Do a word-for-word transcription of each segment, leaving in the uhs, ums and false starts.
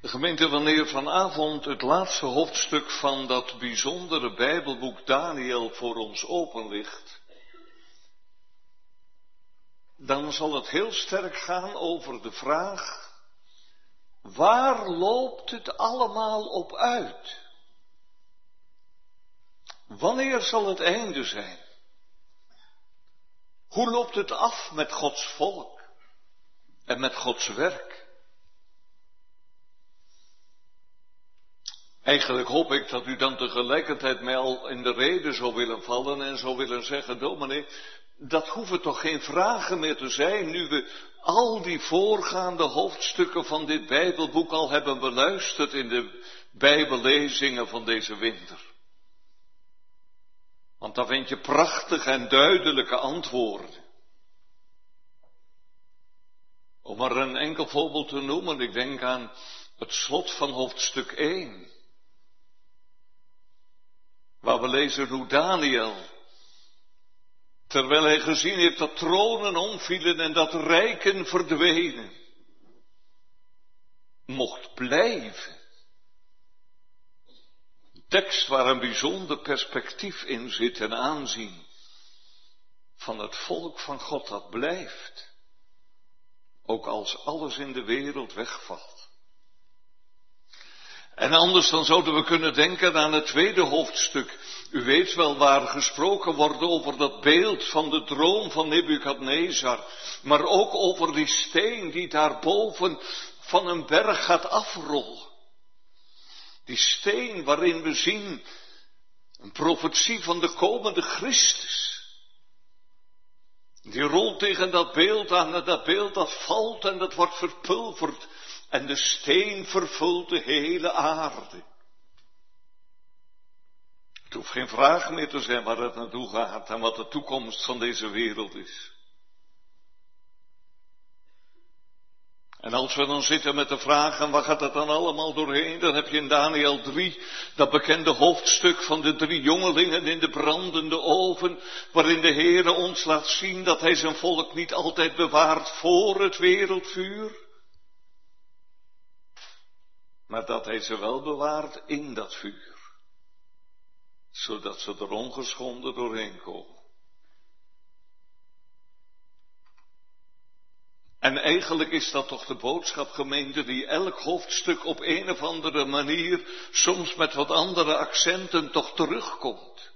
Gemeente, wanneer vanavond het laatste hoofdstuk van dat bijzondere Bijbelboek Daniël voor ons open ligt, dan zal het heel sterk gaan over de vraag: waar loopt het allemaal op uit? Wanneer zal het einde zijn? Hoe loopt het af met Gods volk en met Gods werk? Eigenlijk hoop ik dat u dan tegelijkertijd mij al in de rede zou willen vallen en zou willen zeggen: dominee, dat hoeven toch geen vragen meer te zijn, nu we al die voorgaande hoofdstukken van dit Bijbelboek al hebben beluisterd in de Bijbellezingen van deze winter. Want daar vind je prachtige en duidelijke antwoorden. Om maar een enkel voorbeeld te noemen, ik denk aan het slot van hoofdstuk één. Waar we lezen hoe Daniël, terwijl hij gezien heeft dat tronen omvielen en dat rijken verdwenen, mocht blijven. Een tekst waar een bijzonder perspectief in zit en aanzien van het volk van God dat blijft, ook als alles in de wereld wegvalt. En anders dan zouden we kunnen denken aan het tweede hoofdstuk. U weet wel waar gesproken wordt over dat beeld van de droom van Nebukadnezar. Maar ook over die steen die daarboven van een berg gaat afrollen. Die steen waarin we zien een profetie van de komende Christus. Die rolt tegen dat beeld aan en dat beeld dat valt en dat wordt verpulverd. En de steen vervult de hele aarde. Het hoeft geen vraag meer te zijn waar het naartoe gaat en wat de toekomst van deze wereld is. En als we dan zitten met de vraag, en waar gaat het dan allemaal doorheen? Dan heb je in Daniël drie dat bekende hoofdstuk van de drie jongelingen in de brandende oven, waarin de Heere ons laat zien dat hij zijn volk niet altijd bewaart voor het wereldvuur, maar dat hij ze wel bewaart in dat vuur, zodat ze er ongeschonden doorheen komen. En eigenlijk is dat toch de boodschap, gemeente, die elk hoofdstuk op een of andere manier, soms met wat andere accenten, toch terugkomt.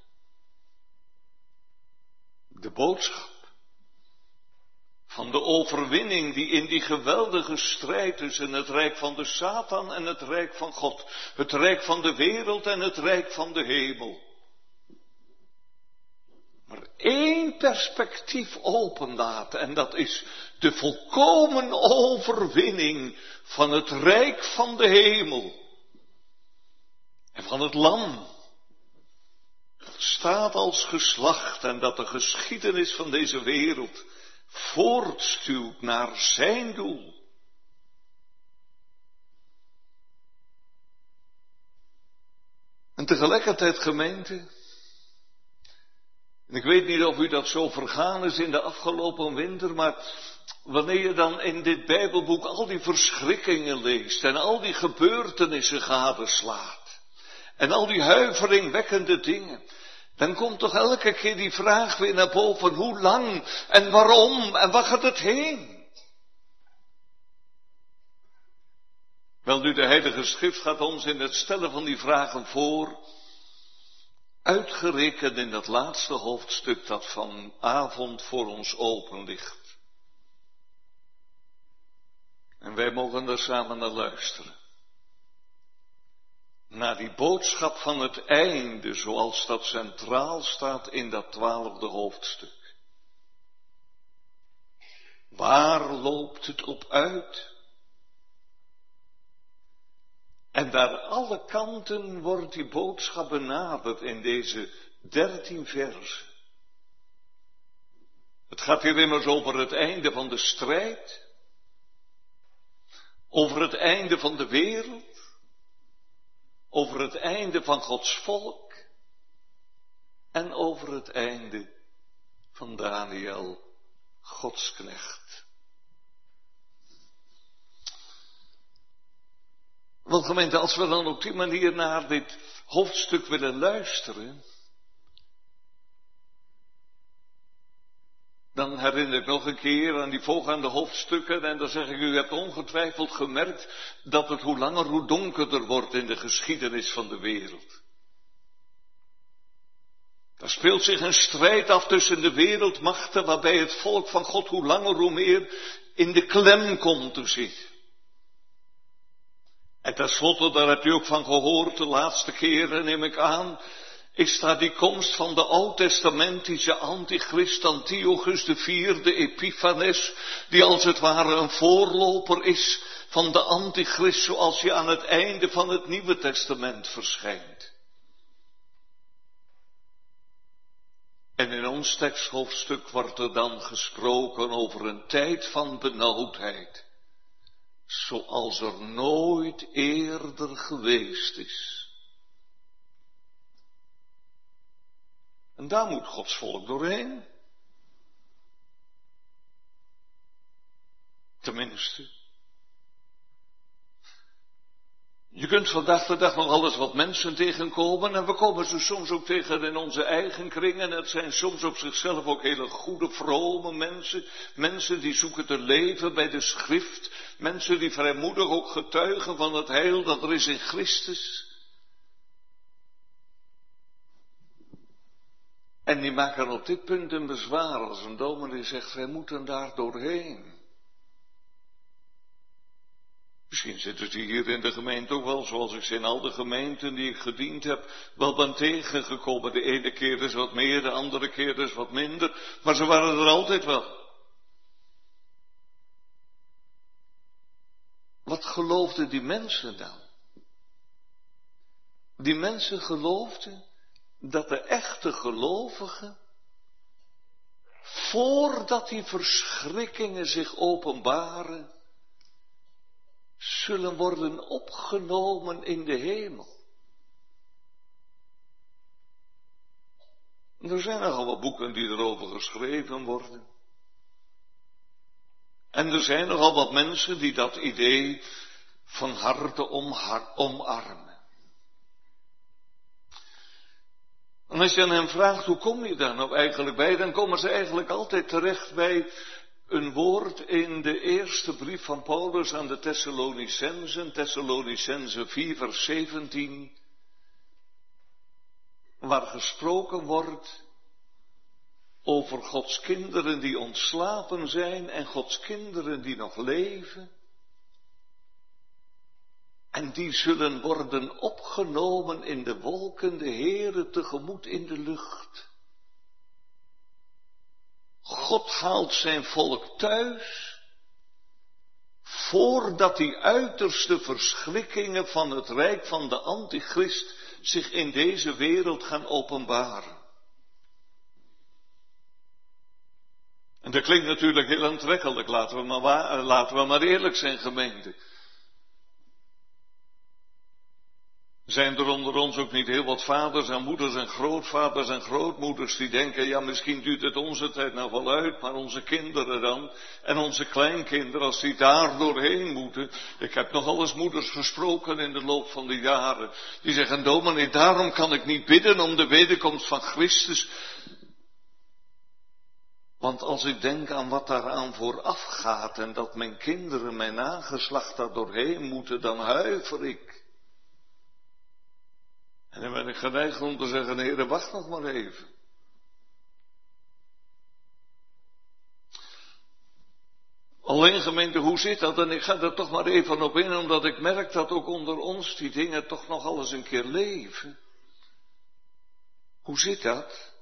De boodschap van de overwinning die in die geweldige strijd tussen het rijk van de Satan en het rijk van God, het rijk van de wereld en het rijk van de hemel, maar één perspectief openlaat, en dat is de volkomen overwinning van het rijk van de hemel en van het lam. Dat staat als geslacht en dat de geschiedenis van deze wereld voortstuwt naar zijn doel. En tegelijkertijd, gemeente, en ik weet niet of u dat zo vergaan is in de afgelopen winter, maar wanneer je dan in dit Bijbelboek al die verschrikkingen leest en al die gebeurtenissen gadeslaat en al die huiveringwekkende dingen, dan komt toch elke keer die vraag weer naar boven: hoe lang en waarom en waar gaat het heen? Wel nu, de Heilige Schrift gaat ons in het stellen van die vragen voor, uitgerekend in dat laatste hoofdstuk dat vanavond voor ons open ligt. En wij mogen er samen naar luisteren. Naar die boodschap van het einde, zoals dat centraal staat in dat twaalfde hoofdstuk. Waar loopt het op uit? En naar alle kanten wordt die boodschap benaderd in deze dertien versen. Het gaat hier immers over het einde van de strijd, over het einde van de wereld, over het einde van Gods volk en over het einde van Daniël, Gods knecht. Wel gemeente, als we dan op die manier naar dit hoofdstuk willen luisteren, dan herinner ik nog een keer aan die volgende hoofdstukken en dan zeg ik, u hebt ongetwijfeld gemerkt dat het hoe langer hoe donkerder wordt in de geschiedenis van de wereld. Er speelt zich een strijd af tussen de wereldmachten waarbij het volk van God hoe langer hoe meer in de klem komt te zitten. En tenslotte, daar heb je ook van gehoord, de laatste keren neem ik aan, is daar die komst van de oud-testamentische antichrist Antiochus de vierde Epiphanes, die als het ware een voorloper is van de antichrist zoals hij aan het einde van het Nieuwe Testament verschijnt. En in ons teksthoofdstuk wordt er dan gesproken over een tijd van benauwdheid, zoals er nooit eerder geweest is. En daar moet Gods volk doorheen. Tenminste. Je kunt vandaag de dag nog alles wat mensen tegenkomen en we komen ze soms ook tegen in onze eigen kringen. Het zijn soms op zichzelf ook hele goede, vrome mensen. Mensen die zoeken te leven bij de schrift. Mensen die vrijmoedig ook getuigen van het heil dat er is in Christus. En die maken op dit punt een bezwaar als een dominee zegt, wij moeten daar doorheen. Misschien zitten ze hier in de gemeente ook wel, zoals ik ze in al de gemeenten die ik gediend heb, wel ben tegengekomen. De ene keer is wat meer, de andere keer is wat minder, maar ze waren er altijd wel. Wat geloofden die mensen dan? Die mensen geloofden dat de echte gelovigen, voordat die verschrikkingen zich openbaren, zullen worden opgenomen in de hemel. Er zijn nogal wat boeken die erover geschreven worden. En er zijn nogal wat mensen die dat idee van harte omarmen. En als je aan hen vraagt, hoe kom je daar nou eigenlijk bij, dan komen ze eigenlijk altijd terecht bij een woord in de eerste brief van Paulus aan de Thessalonicenzen, Thessalonicenzen vier vers zeventien, waar gesproken wordt over Gods kinderen die ontslapen zijn en Gods kinderen die nog leven. En die zullen worden opgenomen in de wolken, de Heere tegemoet in de lucht. God haalt zijn volk thuis, voordat die uiterste verschrikkingen van het rijk van de antichrist zich in deze wereld gaan openbaren. En dat klinkt natuurlijk heel aantrekkelijk, laten we maar, laten we maar eerlijk zijn, gemeente. Zijn er onder ons ook niet heel wat vaders en moeders en grootvaders en grootmoeders die denken, ja misschien duurt het onze tijd nou wel uit, maar onze kinderen dan en onze kleinkinderen, als die daar doorheen moeten. Ik heb nogal eens moeders gesproken in de loop van de jaren, die zeggen, dominee, daarom kan ik niet bidden om de wederkomst van Christus. Want als ik denk aan wat daaraan vooraf gaat en dat mijn kinderen, mijn nageslacht daar doorheen moeten, dan huiver ik. En dan ben ik geneigd om te zeggen, Heere, wacht nog maar even. Alleen gemeente, hoe zit dat? En ik ga er toch maar even op in, omdat ik merk dat ook onder ons die dingen toch nog alles een keer leven. Hoe zit dat?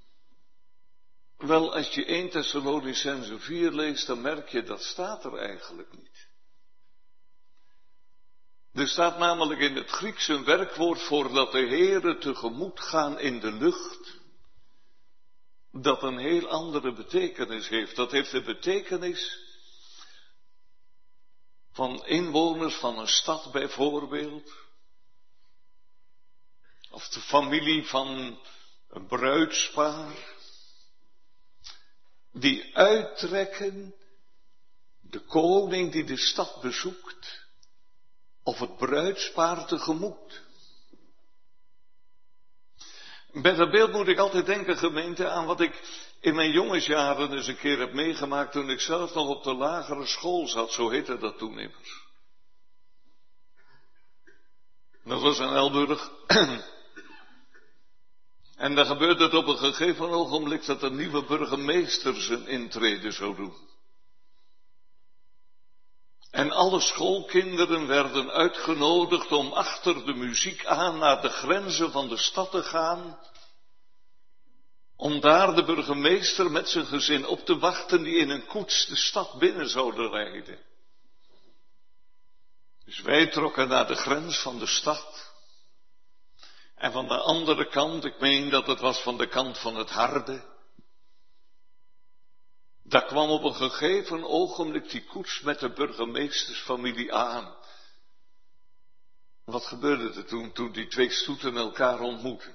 Wel, als je eerste Thessalonicenzen vier leest, dan merk je, dat staat er eigenlijk niet. Er staat namelijk in het Grieks een werkwoord voor dat de Heere tegemoet gaan in de lucht, dat een heel andere betekenis heeft. Dat heeft de betekenis van inwoners van een stad bijvoorbeeld, of de familie van een bruidspaar, die uittrekken, de koning die de stad bezoekt, of het bruidspaar tegemoet. Bij dat beeld moet ik altijd denken, gemeente, aan wat ik in mijn jongensjaren eens een keer heb meegemaakt toen ik zelf nog op de lagere school zat, zo heette dat toen immers. Dat was in Elburg. En dan gebeurde het op een gegeven ogenblik dat de nieuwe burgemeester zijn intrede zou doen. En alle schoolkinderen werden uitgenodigd om achter de muziek aan naar de grenzen van de stad te gaan. Om daar de burgemeester met zijn gezin op te wachten die in een koets de stad binnen zouden rijden. Dus wij trokken naar de grens van de stad. En van de andere kant, ik meen dat het was van de kant van het Harde. Daar kwam op een gegeven ogenblik die koets met de burgemeestersfamilie aan. Wat gebeurde er toen, toen die twee stoeten elkaar ontmoetten?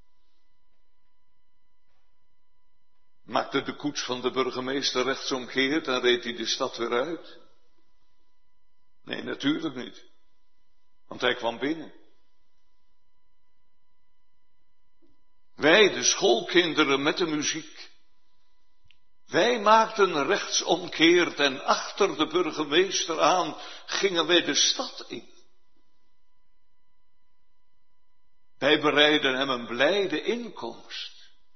Maakte de koets van de burgemeester rechtsomkeerd en reed hij de stad weer uit? Nee, natuurlijk niet. Want hij kwam binnen. Wij, de schoolkinderen met de muziek. Wij maakten rechtsomkeerd en achter de burgemeester aan gingen wij de stad in. Wij bereiden hem een blijde inkomst.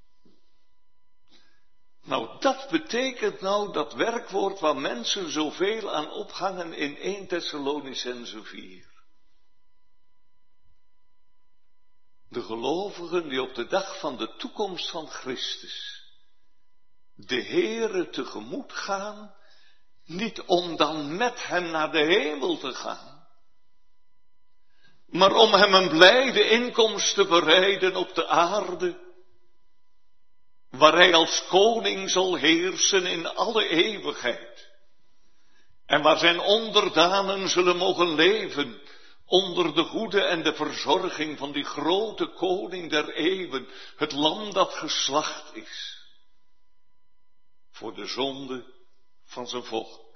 Nou, dat betekent nou dat werkwoord waar mensen zoveel aan ophangen in Eerste Thessalonicenzen vier. De gelovigen die op de dag van de toekomst van Christus de Heere tegemoet gaan, niet om dan met hem naar de hemel te gaan, maar om hem een blijde inkomst te bereiden op de aarde, waar hij als koning zal heersen in alle eeuwigheid. En waar zijn onderdanen zullen mogen leven onder de hoede en de verzorging van die grote koning der eeuwen, het lam dat geslacht is, voor de zonde van zijn volk.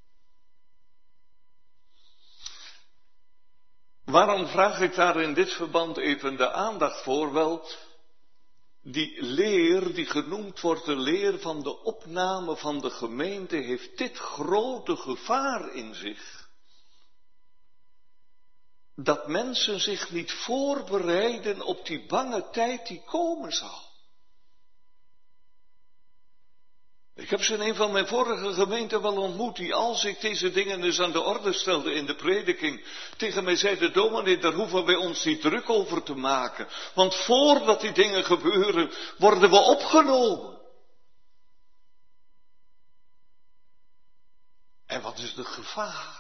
Waarom vraag ik daar in dit verband even de aandacht voor? Wel, die leer die genoemd wordt de leer van de opname van de gemeente heeft dit grote gevaar in zich. Dat mensen zich niet voorbereiden op die bange tijd die komen zal. Ik heb ze in een van mijn vorige gemeenten wel ontmoet, die als ik deze dingen dus aan de orde stelde in de prediking, tegen mij zeiden, dominee, daar hoeven wij ons niet druk over te maken. Want voordat die dingen gebeuren, worden we opgenomen. En wat is het gevaar?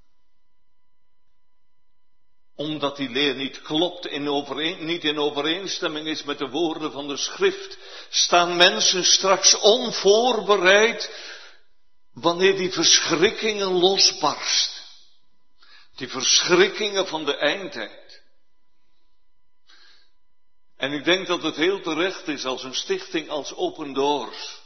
Omdat die leer niet klopt, in overeen, niet in overeenstemming is met de woorden van de schrift, staan mensen straks onvoorbereid wanneer die verschrikkingen losbarsten. Die verschrikkingen van de eindtijd. En ik denk dat het heel terecht is als een stichting als Open Doors,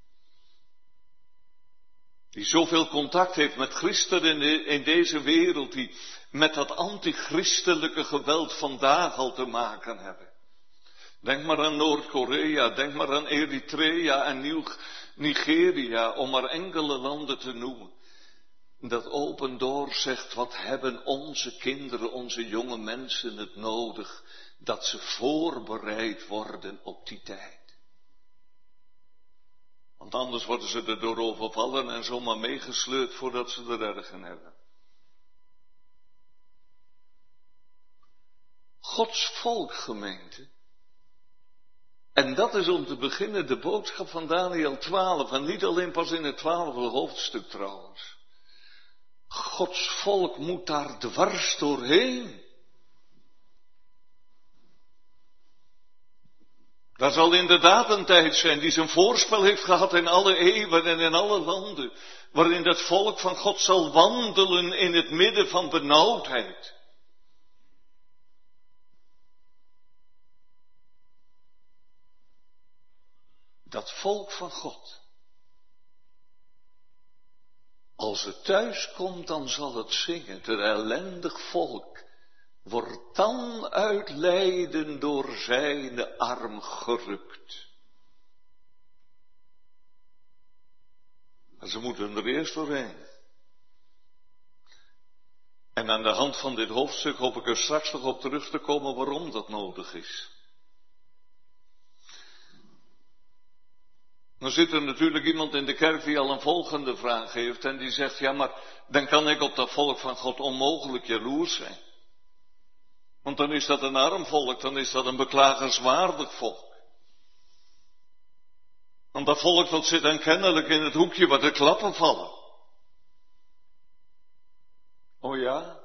die zoveel contact heeft met christenen in, de, in deze wereld, die met dat antichristelijke geweld vandaag al te maken hebben. Denk maar aan Noord-Korea, denk maar aan Eritrea en Nieuw Nigeria, om maar enkele landen te noemen. Dat Open Doors zegt, wat hebben onze kinderen, onze jonge mensen het nodig, dat ze voorbereid worden op die tijd. Want anders worden ze er door overvallen en zomaar meegesleurd voordat ze er ergen hebben. Gods volk, gemeente. En dat is om te beginnen de boodschap van Daniel twaalf. En niet alleen pas in het twaalfde hoofdstuk trouwens. Gods volk moet daar dwars doorheen. Dat zal inderdaad een tijd zijn die zijn voorspel heeft gehad in alle eeuwen en in alle landen. Waarin het volk van God zal wandelen in het midden van benauwdheid. Dat volk van God. Als het thuis komt, dan zal het zingen. Het ellendig volk wordt dan uit lijden door zijn arm gerukt. Maar ze moeten er eerst doorheen. En aan de hand van dit hoofdstuk hoop ik er straks nog op terug te komen waarom dat nodig is. Dan zit er natuurlijk iemand in de kerk die al een volgende vraag heeft en die zegt, ja maar dan kan ik op dat volk van God onmogelijk jaloers zijn. Want dan is dat een arm volk, dan is dat een beklagenswaardig volk. Want dat volk dat zit dan kennelijk in het hoekje waar de klappen vallen. Oh ja?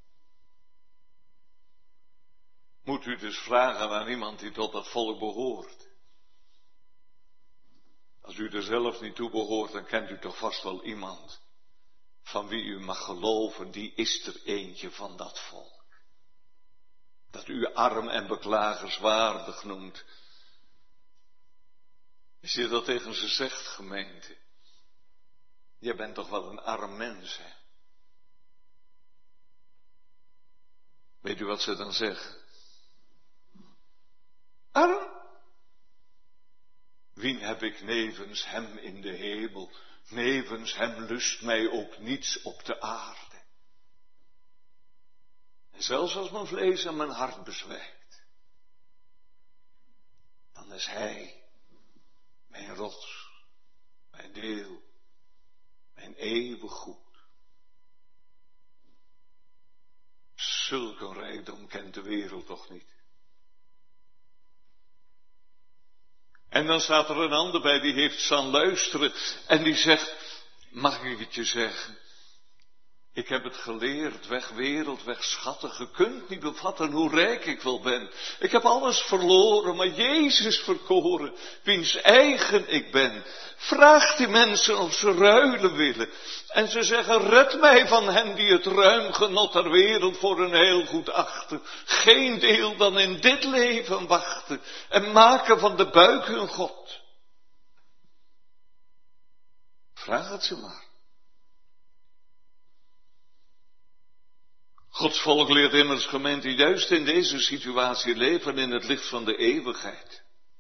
Moet u dus vragen aan iemand die tot dat volk behoort. Als u er zelf niet toe behoort, dan kent u toch vast wel iemand van wie u mag geloven, die is er eentje van dat volk. Dat u arm en beklagenswaardig noemt. Als je dat tegen ze zegt, gemeente, je bent toch wel een arm mens, hè? Weet u wat ze dan zeggen? Arm? Wien heb ik nevens hem in de hemel? Nevens hem lust mij ook niets op de aarde. En zelfs als mijn vlees en mijn hart bezwijkt, dan is hij mijn rots, mijn deel, mijn eeuwig goed. Zulke rijkdom kent de wereld toch niet. En dan staat er een ander bij die heeft staan luisteren en die zegt, mag ik het je zeggen? Ik heb het geleerd, weg wereld, weg schatten. Je kunt niet bevatten hoe rijk ik wel ben. Ik heb alles verloren, maar Jezus verkoren, wiens eigen ik ben. Vraag die mensen of ze ruilen willen. En ze zeggen, red mij van hen die het ruim genot der wereld voor een heel goed achten. Geen deel dan in dit leven wachten. En maken van de buik hun God. Vraag het ze maar. Gods volk leert immers, gemeente, juist in deze situatie leven in het licht van de eeuwigheid.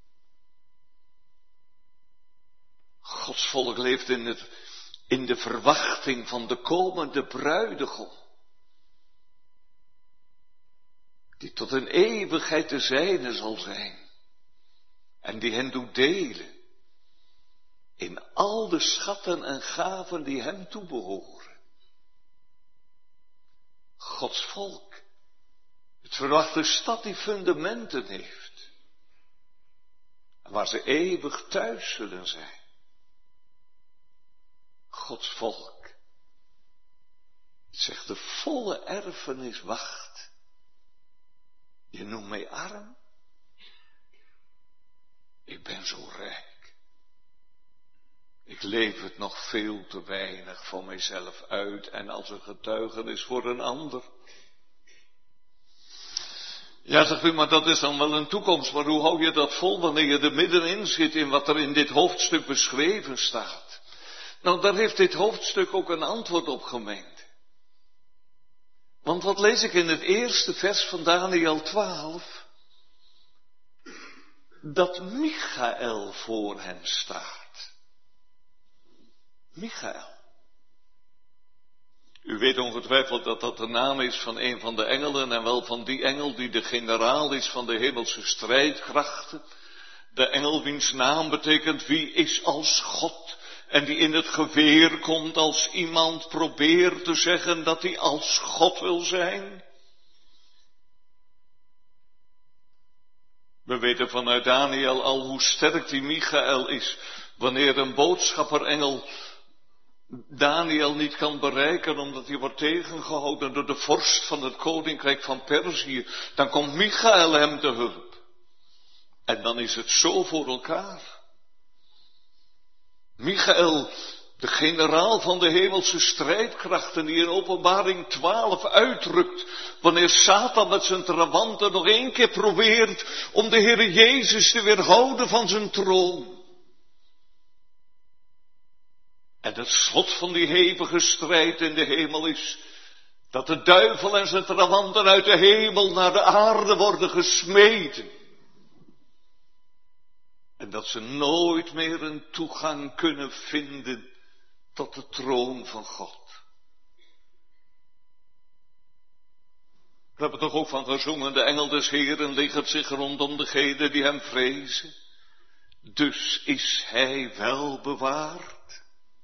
Gods volk leeft in, het, in de verwachting van de komende bruidegom. Die tot een eeuwigheid de zijne zal zijn. En die hen doet delen in al de schatten en gaven die hem toebehoren. Gods volk, het verwachte stad die fundamenten heeft, en waar ze eeuwig thuis zullen zijn. Gods volk, het zegt de volle erfenis wacht. Je noemt mij arm, ik ben zo rijk. Ik leef het nog veel te weinig voor mijzelf uit en als een getuigenis voor een ander. Ja, zegt u, maar dat is dan wel een toekomst, maar hoe hou je dat vol wanneer je er middenin zit in wat er in dit hoofdstuk beschreven staat? Nou, daar heeft dit hoofdstuk ook een antwoord op, gemeente. Want wat lees ik in het eerste vers van Daniël twaalf? Dat Michaël voor hen staat. Michaël. U weet ongetwijfeld dat dat de naam is van een van de engelen en wel van die engel die de generaal is van de hemelse strijdkrachten. De engel wiens naam betekent wie is als God en die in het geweer komt als iemand probeert te zeggen dat hij als God wil zijn. We weten vanuit Daniël al hoe sterk die Michaël is wanneer een boodschapperengel Daniël niet kan bereiken omdat hij wordt tegengehouden door de vorst van het koninkrijk van Perzië, dan komt Michaël hem te hulp. En dan is het zo voor elkaar. Michaël, de generaal van de hemelse strijdkrachten die in Openbaring twaalf uitdrukt, wanneer Satan met zijn trawanten nog één keer probeert om de Heere Jezus te weerhouden van zijn troon. En het slot van die hevige strijd in de hemel is dat de duivel en zijn trawanten uit de hemel naar de aarde worden gesmeten. En dat ze nooit meer een toegang kunnen vinden tot de troon van God. We hebben toch ook van gezongen, de engel des Heeren ligget zich rondom degenen die hem vrezen. Dus is hij wel bewaard.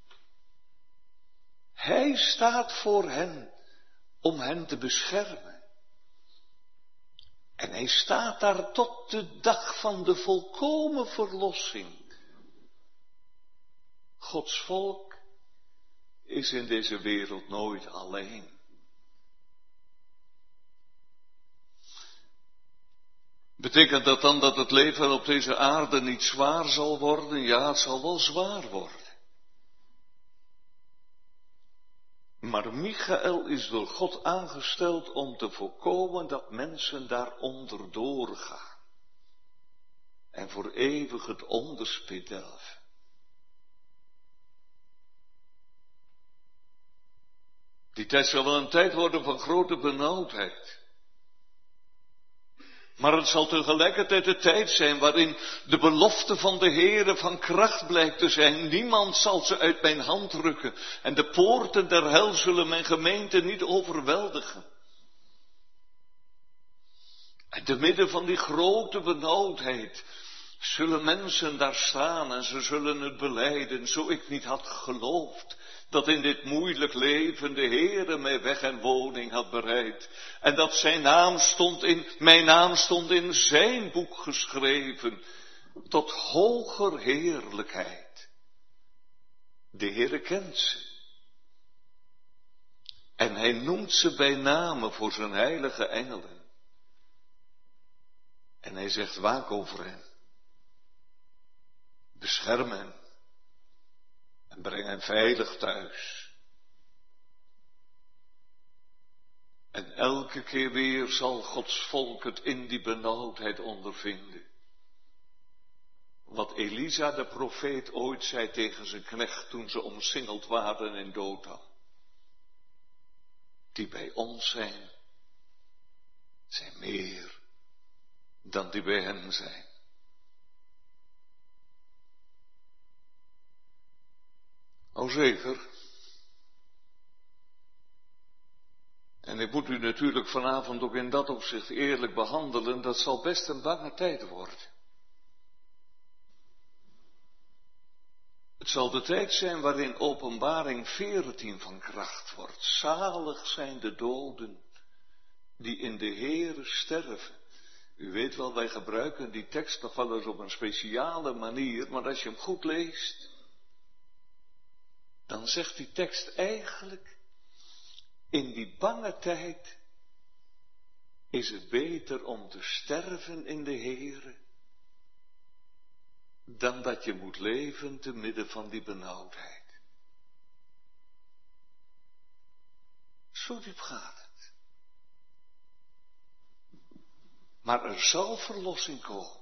Hij staat voor hen om hen te beschermen. En hij staat daar tot de dag van de volkomen verlossing. Gods volk is in deze wereld nooit alleen. Betekent dat dan dat het leven op deze aarde niet zwaar zal worden? Ja, het zal wel zwaar worden. Maar Michael is door God aangesteld om te voorkomen dat mensen daaronder doorgaan. En voor eeuwig het onderspit delven. Die tijd zal wel een tijd worden van grote benauwdheid. Maar het zal tegelijkertijd de tijd zijn waarin de belofte van de Heere van kracht blijkt te zijn. Niemand zal ze uit mijn hand rukken. En de poorten der hel zullen mijn gemeente niet overweldigen. En te midden van die grote benauwdheid zullen mensen daar staan en ze zullen het belijden. Zo ik niet had geloofd dat in dit moeilijk leven de Heere mij weg en woning had bereid. En dat zijn naam stond in, mijn naam stond in zijn boek geschreven. Tot hoger heerlijkheid. De Heere kent ze. En hij noemt ze bij name voor zijn heilige engelen. En hij zegt, waak over hen. Bescherm hen. En breng hen veilig thuis. En elke keer weer zal Gods volk het in die benauwdheid ondervinden. Wat Elisa de profeet ooit zei tegen zijn knecht toen ze omsingeld waren in Dothan. Die bij ons zijn, zijn meer dan die bij hen zijn. O zeker. En ik moet u natuurlijk vanavond ook in dat opzicht eerlijk behandelen, dat zal best een bange tijd worden. Het zal de tijd zijn waarin Openbaring veertien van kracht wordt. Zalig zijn de doden die in de Heere sterven. U weet wel, wij gebruiken die tekst nog wel eens op een speciale manier, maar als je hem goed leest, dan zegt die tekst eigenlijk, in die bange tijd is het beter om te sterven in de Heere, dan dat je moet leven te midden van die benauwdheid. Zo diep gaat het. Maar er zal verlossing komen.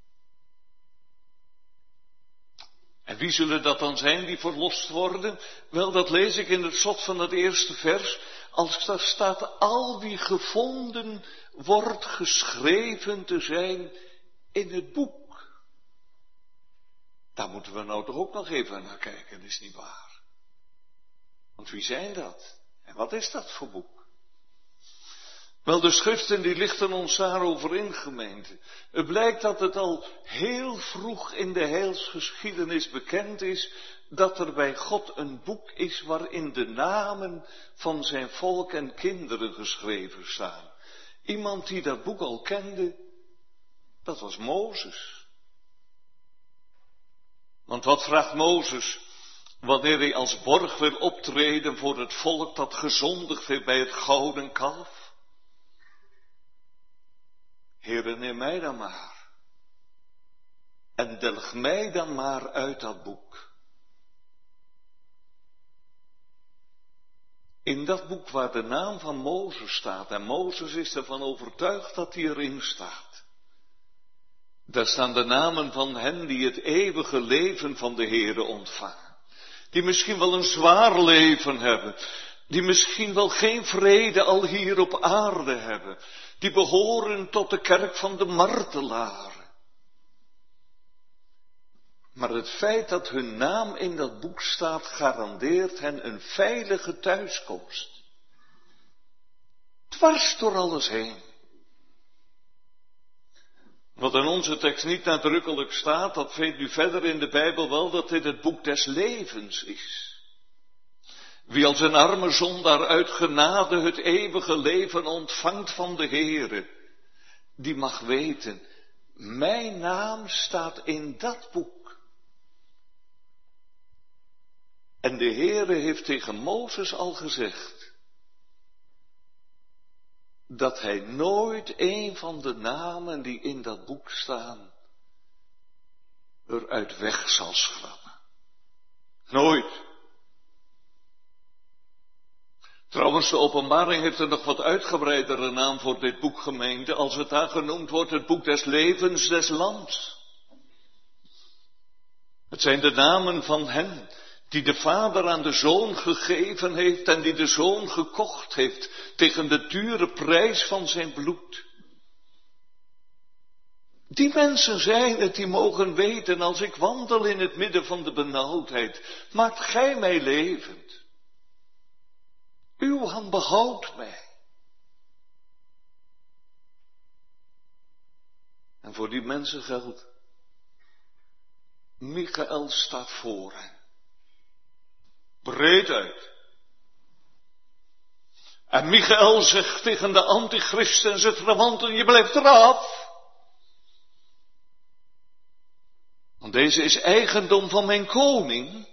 En wie zullen dat dan zijn die verlost worden? Wel, dat lees ik in het slot van het eerste vers. Als daar staat, al wie gevonden wordt geschreven te zijn in het boek. Daar moeten we nou toch ook nog even naar kijken, is niet waar? Want wie zijn dat? En wat is dat voor boek? Wel, de schriften die lichten ons daarover in, gemeente. Het blijkt dat het al heel vroeg in de heilsgeschiedenis bekend is dat er bij God een boek is waarin de namen van zijn volk en kinderen geschreven staan. Iemand die dat boek al kende, dat was Mozes. Want wat vraagt Mozes wanneer hij als borg wil optreden voor het volk dat gezondigd heeft bij het gouden kalf? Heere, neem mij dan maar. En delg mij dan maar uit dat boek. In dat boek waar de naam van Mozes staat, en Mozes is ervan overtuigd dat hij erin staat. Daar staan de namen van hen die het eeuwige leven van de Heere ontvangen. die misschien wel een zwaar leven hebben, die misschien wel geen vrede al hier op aarde hebben, die behoren tot de kerk van de martelaren. Maar het feit dat hun naam in dat boek staat, garandeert hen een veilige thuiskomst. Dwars door alles heen. Wat in onze tekst niet nadrukkelijk staat, dat vindt u verder in de Bijbel wel, dat dit het boek des levens is. Wie als een arme zondaar uit genade het eeuwige leven ontvangt van de Heere, die mag weten, mijn naam staat in dat boek. En de Heere heeft tegen Mozes al gezegd, dat hij nooit een van de namen die in dat boek staan, eruit weg zal schrappen. Nooit. Trouwens, de Openbaring heeft er nog wat uitgebreidere naam voor dit boek, gemeente, als het daar genoemd wordt, het boek des levens des Lams. Het zijn de namen van hen die de Vader aan de Zoon gegeven heeft en die de Zoon gekocht heeft tegen de dure prijs van zijn bloed. Die mensen zijn het die mogen weten, als ik wandel in het midden van de benauwdheid, maakt gij mij levend. Uw hand behoudt mij. En voor die mensen geldt, Michael staat voor hen. Breed uit. En Michael zegt tegen de antichrist en zijn trawanten, je blijft eraf. Want deze is eigendom van mijn koning.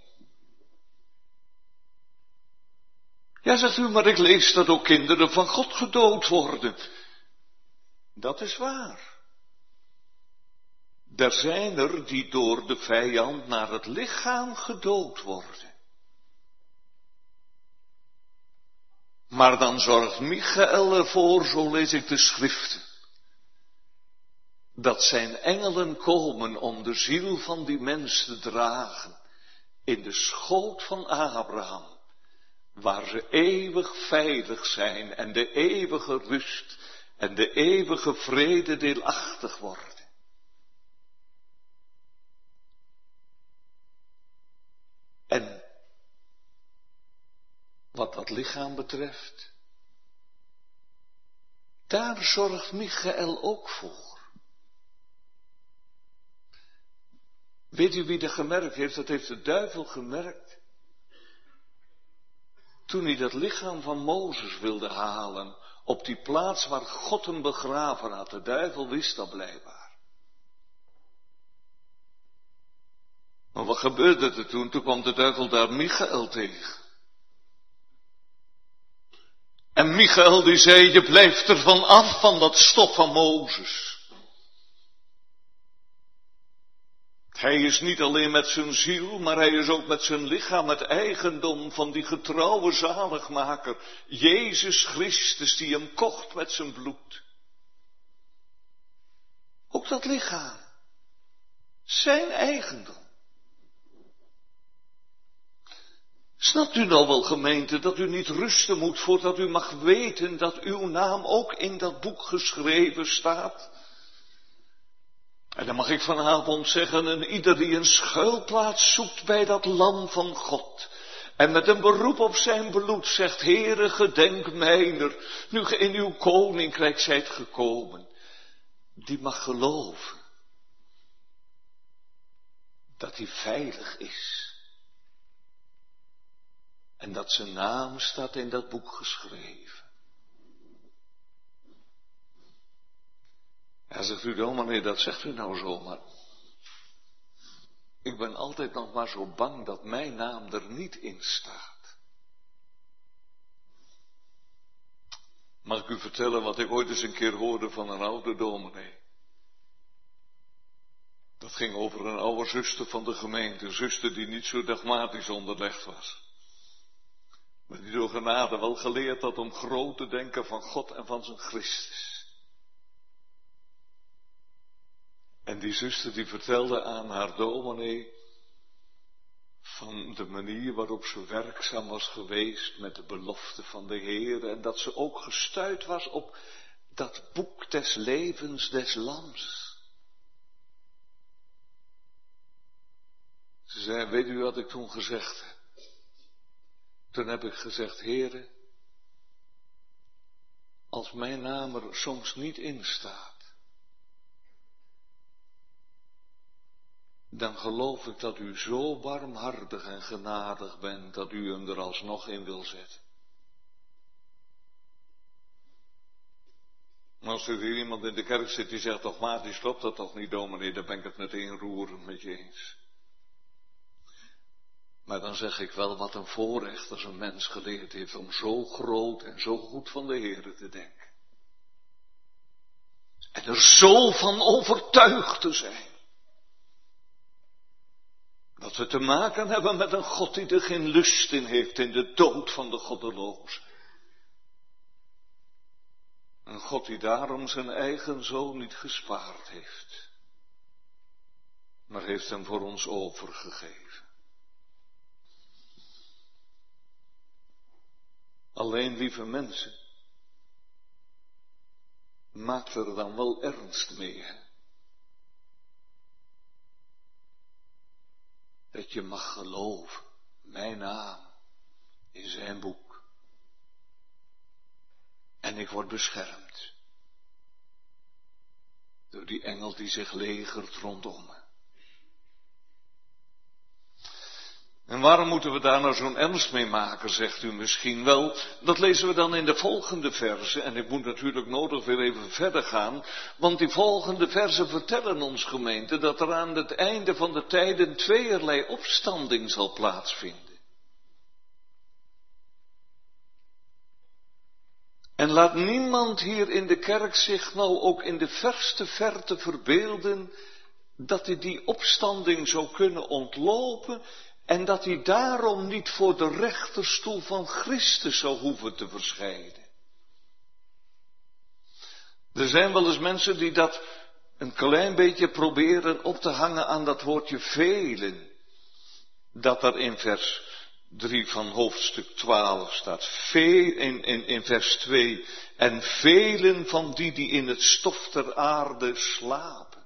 Ja, zegt u, maar ik lees dat ook kinderen van God gedood worden. Dat is waar. Er zijn er die door de vijand naar het lichaam gedood worden. Maar dan zorgt Michael ervoor, zo lees ik de schriften, dat zijn engelen komen om de ziel van die mens te dragen in de schoot van Abraham, waar ze eeuwig veilig zijn en de eeuwige rust en de eeuwige vrede deelachtig worden. En wat dat lichaam betreft, daar zorgt Michael ook voor. Weet u wie dat gemerkt heeft? Dat heeft de duivel gemerkt. Toen hij dat lichaam van Mozes wilde halen, op die plaats waar God hem begraven had. De duivel wist dat blijkbaar. Maar wat gebeurde er toen? Toen kwam de duivel daar Michael tegen. En Michael die zei, je blijft er van af van dat stof van Mozes. Hij is niet alleen met zijn ziel, maar hij is ook met zijn lichaam het eigendom van die getrouwe zaligmaker, Jezus Christus, die hem kocht met zijn bloed. Ook dat lichaam, zijn eigendom. Snapt u nou wel, gemeente, dat u niet rusten moet voordat u mag weten dat uw naam ook in dat boek geschreven staat? En dan mag ik vanavond zeggen, en ieder die een schuilplaats zoekt bij dat lam van God, en met een beroep op zijn bloed zegt, Heere, gedenk mijner, nu ge in uw koninkrijk zijt gekomen, die mag geloven dat hij veilig is. En dat zijn naam staat in dat boek geschreven. Ja, zegt u dan, meneer, dat zegt u nou zomaar. Ik ben altijd nog maar zo bang dat mijn naam er niet in staat. Mag ik u vertellen wat ik ooit eens een keer hoorde van een oude dominee? Dat ging over een oude zuster van de gemeente, een zuster die niet zo dogmatisch onderlegd was. Maar die door genade wel geleerd had om groot te denken van God en van zijn Christus. En die zuster die vertelde aan haar dominee van de manier waarop ze werkzaam was geweest met de belofte van de Heer en dat ze ook gestuit was op dat boek des levens des Lams. Ze zei, weet u wat ik toen gezegd heb? Toen heb ik gezegd, Heere, als mijn naam er soms niet in staat, dan geloof ik dat u zo barmhartig en genadig bent, dat u hem er alsnog in wil zetten. Maar als er hier iemand in de kerk zit die zegt, toch maar, die stopt dat toch niet, dominee, dan ben ik het meteen roerend met je eens. Maar dan zeg ik wel, wat een voorrecht als een mens geleerd heeft om zo groot en zo goed van de Heere te denken. En er zo van overtuigd te zijn. Dat we te maken hebben met een God die er geen lust in heeft in de dood van de goddelozen. Een God die daarom zijn eigen zoon niet gespaard heeft. Maar heeft hem voor ons overgegeven. Alleen, lieve mensen, maak er dan wel ernst mee, hè? Dat je mag geloven, mijn naam, in zijn boek. En ik word beschermd door die engel die zich legert rondom me. En waarom moeten we daar nou zo'n ernst mee maken, zegt u misschien wel. Dat lezen we dan in de volgende verse. En ik moet natuurlijk nodig weer even verder gaan. Want die volgende versen vertellen ons, gemeente, dat er aan het einde van de tijden tweeërlei opstanding zal plaatsvinden. En laat niemand hier in de kerk zich nou ook in de verste verte verbeelden dat hij die opstanding zou kunnen ontlopen en dat hij daarom niet voor de rechterstoel van Christus zou hoeven te verschijnen. Er zijn wel eens mensen die dat een klein beetje proberen op te hangen aan dat woordje velen. Dat er in vers drie van hoofdstuk twaalf staat. Veel, in, in, in vers twee. En velen van die die in het stof ter aarde slapen.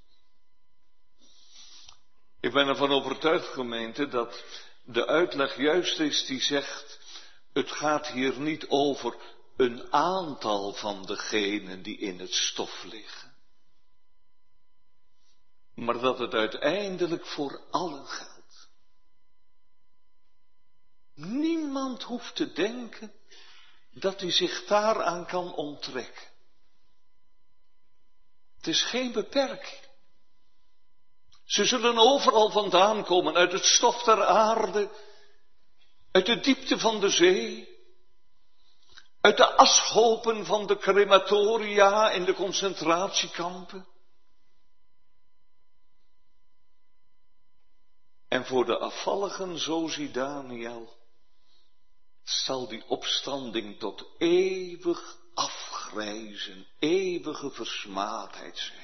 Ik ben ervan overtuigd, gemeente, dat de uitleg juist is die zegt, het gaat hier niet over een aantal van degenen die in het stof liggen. Maar dat het uiteindelijk voor allen geldt. Niemand hoeft te denken dat hij zich daaraan kan onttrekken. Het is geen beperking. Ze zullen overal vandaan komen, uit het stof der aarde, uit de diepte van de zee, uit de ashopen van de crematoria in de concentratiekampen. En voor de afvalligen, zo ziet Daniel, zal die opstanding tot eeuwig afgrijzen, eeuwige versmaadheid zijn.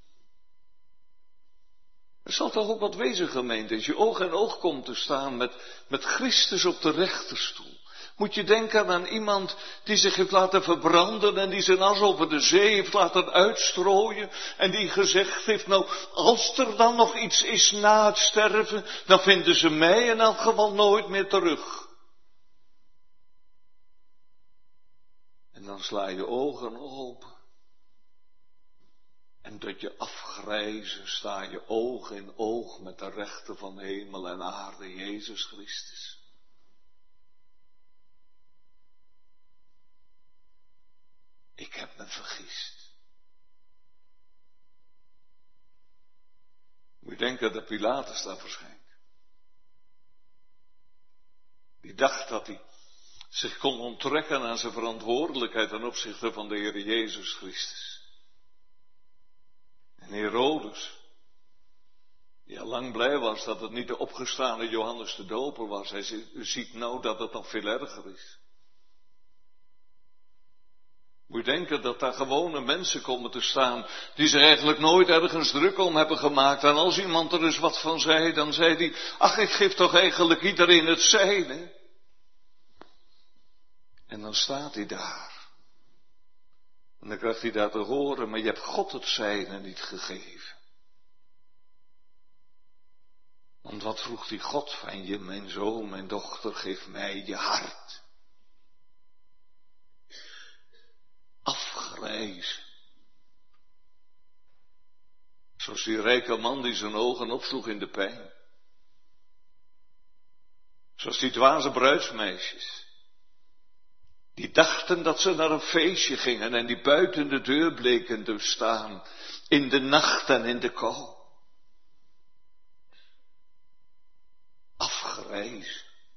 Er zal toch ook wat wezen, gemeente, als je oog in oog komt te staan met, met Christus op de rechterstoel. Moet je denken aan iemand die zich heeft laten verbranden en die zijn as over de zee heeft laten uitstrooien. En die gezegd heeft, nou, als er dan nog iets is na het sterven, dan vinden ze mij in elk geval nooit meer terug. En dan sla je ogen open. En dat je afgrijzen, sta je oog in oog met de rechter van hemel en aarde, Jezus Christus. Ik heb me vergist. Moet je denken dat Pilatus daar verschijnt. Die dacht dat hij zich kon onttrekken aan zijn verantwoordelijkheid ten opzichte van de Heer Jezus Christus. En Herodes, die al lang blij was dat het niet de opgestane Johannes de Doper was. Hij ziet nou dat het nog veel erger is. Moet u denken dat daar gewone mensen komen te staan, die zich eigenlijk nooit ergens druk om hebben gemaakt. En als iemand er eens wat van zei, dan zei hij, ach, ik geef toch eigenlijk iedereen het zijne. En dan staat hij daar. En dan krijgt hij daar te horen, maar je hebt God het zijne niet gegeven. Want wat vroeg die God van je, mijn zoon, mijn dochter, geef mij je hart. Afgerezen. Zoals die rijke man die zijn ogen opsloeg in de pijn. Zoals die dwaze bruidsmeisjes. Die dachten dat ze naar een feestje gingen en die buiten de deur bleken te staan. In de nacht en in de kou. Afgerezen.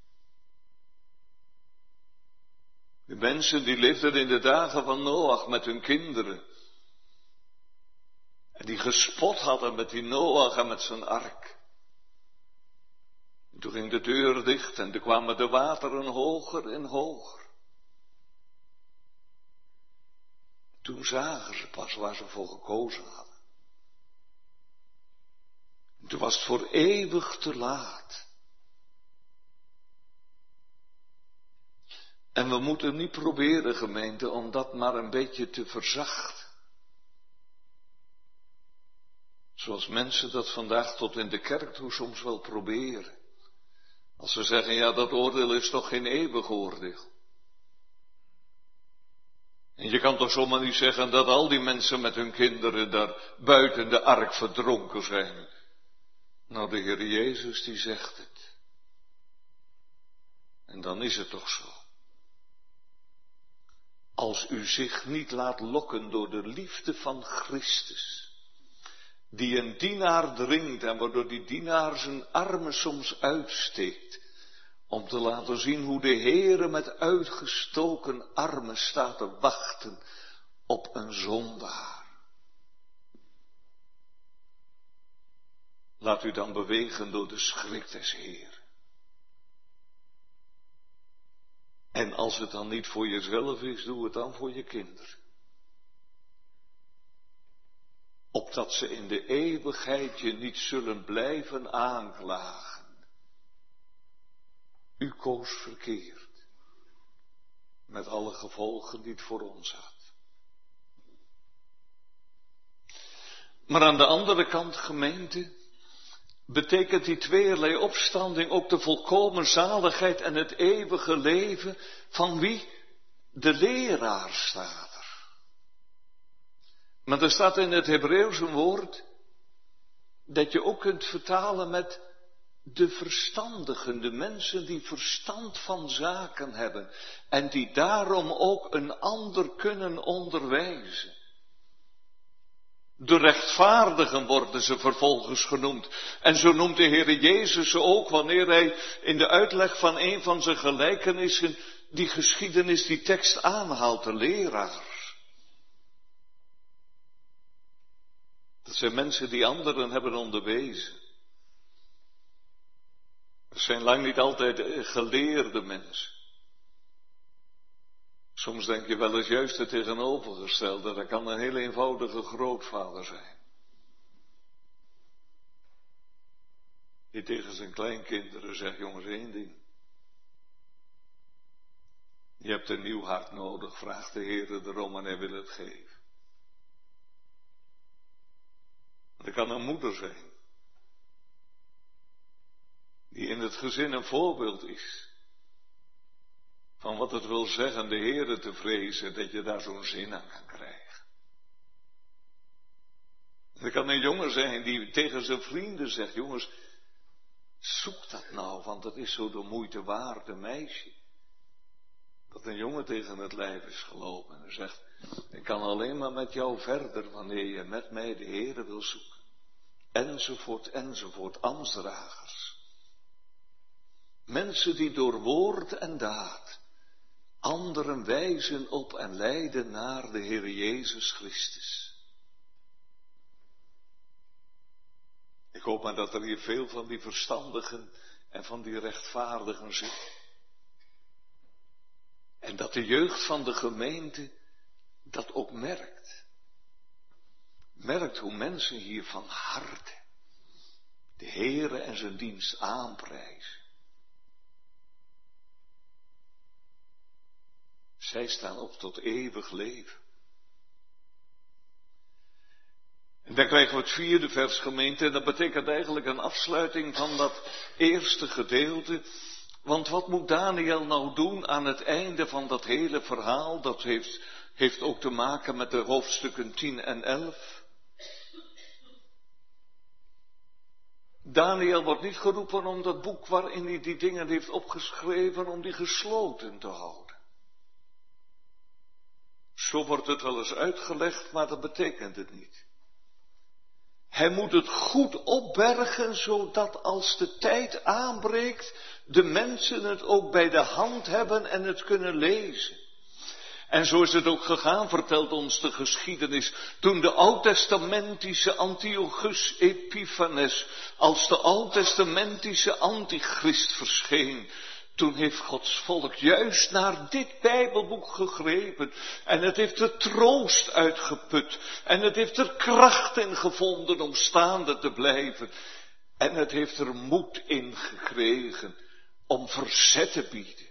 De mensen die leefden in de dagen van Noach met hun kinderen. En die gespot hadden met die Noach en met zijn ark. En toen ging de deur dicht en toen kwamen de wateren hoger en hoger. Toen zagen ze pas waar ze voor gekozen hadden. En toen was het voor eeuwig te laat. En we moeten niet proberen, gemeente, om dat maar een beetje te verzachten. Zoals mensen dat vandaag tot in de kerk toe soms wel proberen. Als ze zeggen, ja, dat oordeel is toch geen eeuwig oordeel. En je kan toch zomaar niet zeggen dat al die mensen met hun kinderen daar buiten de ark verdronken zijn. Nou, de Heer Jezus die zegt het. En dan is het toch zo. Als u zich niet laat lokken door de liefde van Christus, die een dienaar dringt en waardoor die dienaar zijn armen soms uitsteekt, om te laten zien hoe de Heere met uitgestoken armen staat te wachten op een zondaar. Laat u dan bewegen door de schrik des Heeren. En als het dan niet voor jezelf is, doe het dan voor je kinderen. Opdat ze in de eeuwigheid je niet zullen blijven aanklagen. U koos verkeerd. Met alle gevolgen die het voor ons had. Maar aan de andere kant, gemeente, betekent die tweeërlei opstanding ook de volkomen zaligheid en het eeuwige leven van wie? De leraar staat er. Maar er staat in het Hebreeuws een woord dat je ook kunt vertalen met de verstandigen, de mensen die verstand van zaken hebben en die daarom ook een ander kunnen onderwijzen. De rechtvaardigen worden ze vervolgens genoemd. En zo noemt de Heer Jezus ze ook wanneer hij in de uitleg van een van zijn gelijkenissen die geschiedenis, die tekst aanhaalt, de leraars. Dat zijn mensen die anderen hebben onderwezen. Dat zijn lang niet altijd geleerde mensen. Soms denk je wel eens juist het tegenovergestelde. Dat kan een heel eenvoudige grootvader zijn. Die tegen zijn kleinkinderen zegt, jongens, één ding. Je hebt een nieuw hart nodig, vraagt de Heer erom en hij wil het geven. Dat kan een moeder zijn. Die in het gezin een voorbeeld is. Van wat het wil zeggen de Heere te vrezen, dat je daar zo'n zin aan kan krijgen. Er kan een jongen zijn die tegen zijn vrienden zegt, jongens, zoek dat nou, want dat is zo de moeite waard, een meisje. Dat een jongen tegen het lijf is gelopen en zegt, ik kan alleen maar met jou verder wanneer je met mij de Heere wil zoeken. Enzovoort, enzovoort, ambtsdragers. Mensen die door woord en daad anderen wijzen op en leiden naar de Heer Jezus Christus. Ik hoop maar dat er hier veel van die verstandigen en van die rechtvaardigen zitten. En dat de jeugd van de gemeente dat ook merkt. Merkt hoe mensen hier van harte de Heere en zijn dienst aanprijzen. Zij staan op tot eeuwig leven. En dan krijgen we het vierde vers, gemeente, en dat betekent eigenlijk een afsluiting van dat eerste gedeelte. Want wat moet Daniel nou doen aan het einde van dat hele verhaal? Dat heeft, heeft ook te maken met de hoofdstukken tien en elf. Daniel wordt niet geroepen om dat boek waarin hij die dingen heeft opgeschreven, om die gesloten te houden. Zo wordt het wel eens uitgelegd, maar dat betekent het niet. Hij moet het goed opbergen, zodat als de tijd aanbreekt, de mensen het ook bij de hand hebben en het kunnen lezen. En zo is het ook gegaan, vertelt ons de geschiedenis, toen de oud-testamentische Antiochus Epiphanes als de oud-testamentische antichrist verscheen. Toen heeft Gods volk juist naar dit Bijbelboek gegrepen. En het heeft er troost uitgeput. En het heeft er kracht in gevonden om staande te blijven. En het heeft er moed in gekregen om verzet te bieden.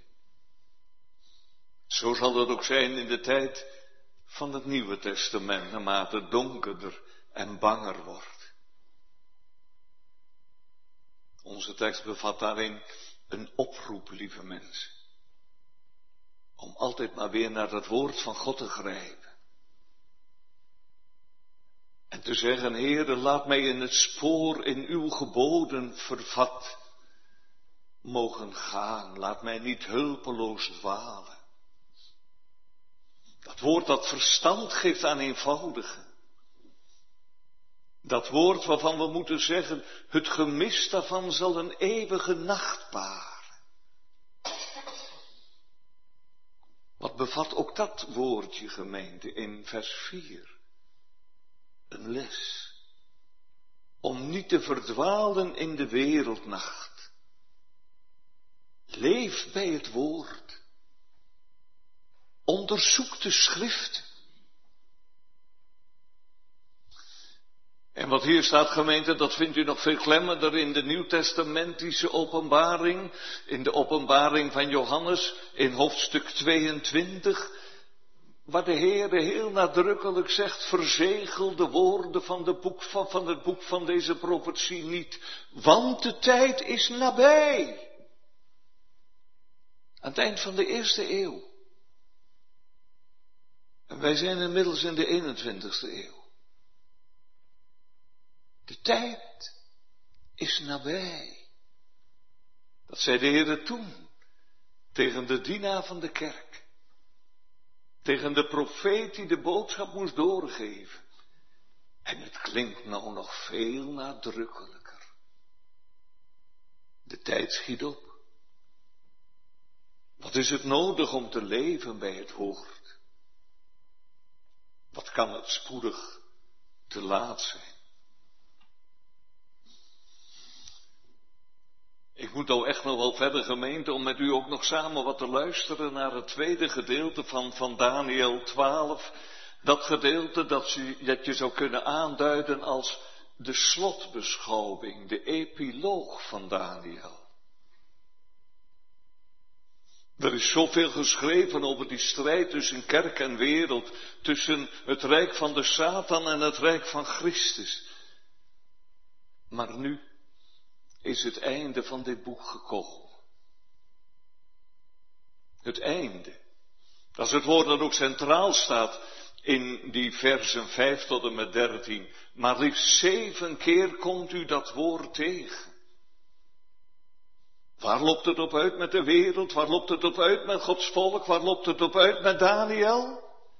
Zo zal het ook zijn in de tijd van het Nieuwe Testament, naarmate het donkerder en banger wordt. Onze tekst bevat daarin een oproep, lieve mensen, om altijd maar weer naar het woord van God te grijpen. En te zeggen, Heere, laat mij in het spoor in uw geboden vervat mogen gaan. Laat mij niet hulpeloos dwalen. Dat woord dat verstand geeft aan eenvoudigen. Dat woord waarvan we moeten zeggen, het gemis daarvan zal een eeuwige nacht baren. Wat bevat ook dat woordje, gemeente, in vers vier? Een les. Om niet te verdwalen in de wereldnacht. Leef bij het woord. Onderzoek de schrift. En wat hier staat, gemeente, dat vindt u nog veel klemmender in de nieuwtestamentische openbaring, in de openbaring van Johannes, in hoofdstuk tweeëntwintig, waar de Heere heel nadrukkelijk zegt, verzegel de woorden van, de boek van, van het boek van deze profetie niet, want de tijd is nabij. Aan het eind van de eerste eeuw. En wij zijn inmiddels in de eenentwintigste eeuw. De tijd is nabij. Dat zei de Heere toen, tegen de dienaar van de kerk. Tegen de profeet die de boodschap moest doorgeven. En het klinkt nou nog veel nadrukkelijker. De tijd schiet op. Wat is het nodig om te leven bij het woord? Wat kan het spoedig te laat zijn? Ik moet nou echt nog wel verder, gemeente, om met u ook nog samen wat te luisteren naar het tweede gedeelte van, van Daniel twaalf. Dat gedeelte dat je, dat je zou kunnen aanduiden als de slotbeschouwing, de epiloog van Daniel. Er is zoveel geschreven over die strijd tussen kerk en wereld, tussen het rijk van de Satan en het rijk van Christus. Maar nu is het einde van dit boek gekomen. Het einde. Dat is het woord dat ook centraal staat in die versen vijf tot en met dertien. Maar liefst zeven keer komt u dat woord tegen. Waar loopt het op uit met de wereld? Waar loopt het op uit met Gods volk? Waar loopt het op uit met Daniel?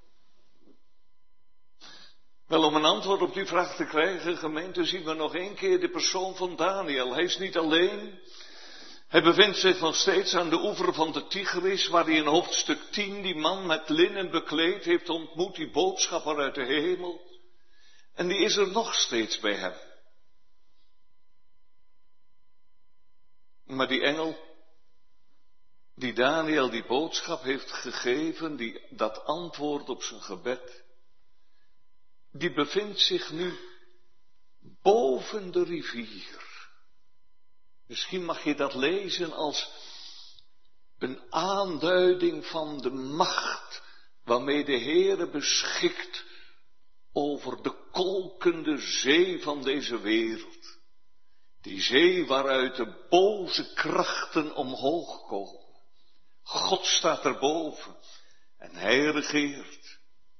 Wel, om een antwoord op die vraag te krijgen, gemeente, zien we nog één keer de persoon van Daniel. Hij is niet alleen. Hij bevindt zich nog steeds aan de oever van de Tigris, waar hij in hoofdstuk tien die man met linnen bekleed heeft ontmoet, die boodschapper uit de hemel. En die is er nog steeds bij hem. Maar die engel, die Daniel die boodschap heeft gegeven, die dat antwoord op zijn gebed, die bevindt zich nu boven de rivier. Misschien mag je dat lezen als een aanduiding van de macht waarmee de Heere beschikt over de kolkende zee van deze wereld. Die zee waaruit de boze krachten omhoog komen. God staat erboven en hij regeert.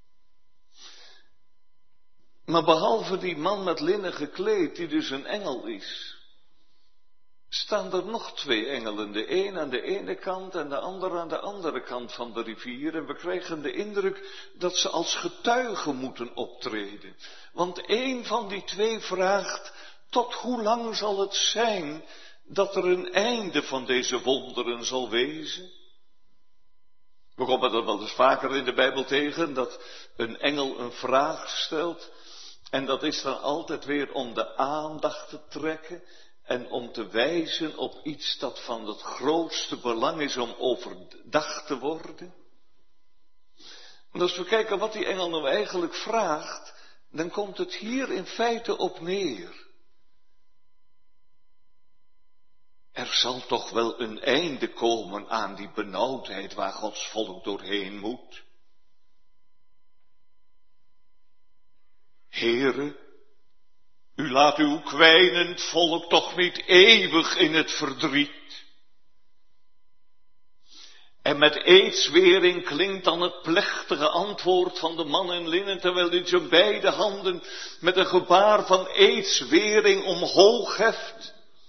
Maar behalve die man met linnen gekleed, die dus een engel is, staan er nog twee engelen, de een aan de ene kant en de ander aan de andere kant van de rivier. En we krijgen de indruk dat ze als getuigen moeten optreden. Want één van die twee vraagt, tot hoe lang zal het zijn dat er een einde van deze wonderen zal wezen? We komen dat wel eens vaker in de Bijbel tegen, dat een engel een vraag stelt. En dat is dan altijd weer om de aandacht te trekken en om te wijzen op iets dat van het grootste belang is om overdacht te worden. Want als we kijken wat die engel nou eigenlijk vraagt, dan komt het hier in feite op neer. Er zal toch wel een einde komen aan die benauwdheid waar Gods volk doorheen moet. Heere, u laat uw kwijnend volk toch niet eeuwig in het verdriet. En met eedswering klinkt dan het plechtige antwoord van de man in linnen, terwijl hij zijn beide handen met een gebaar van eedswering omhoog heft.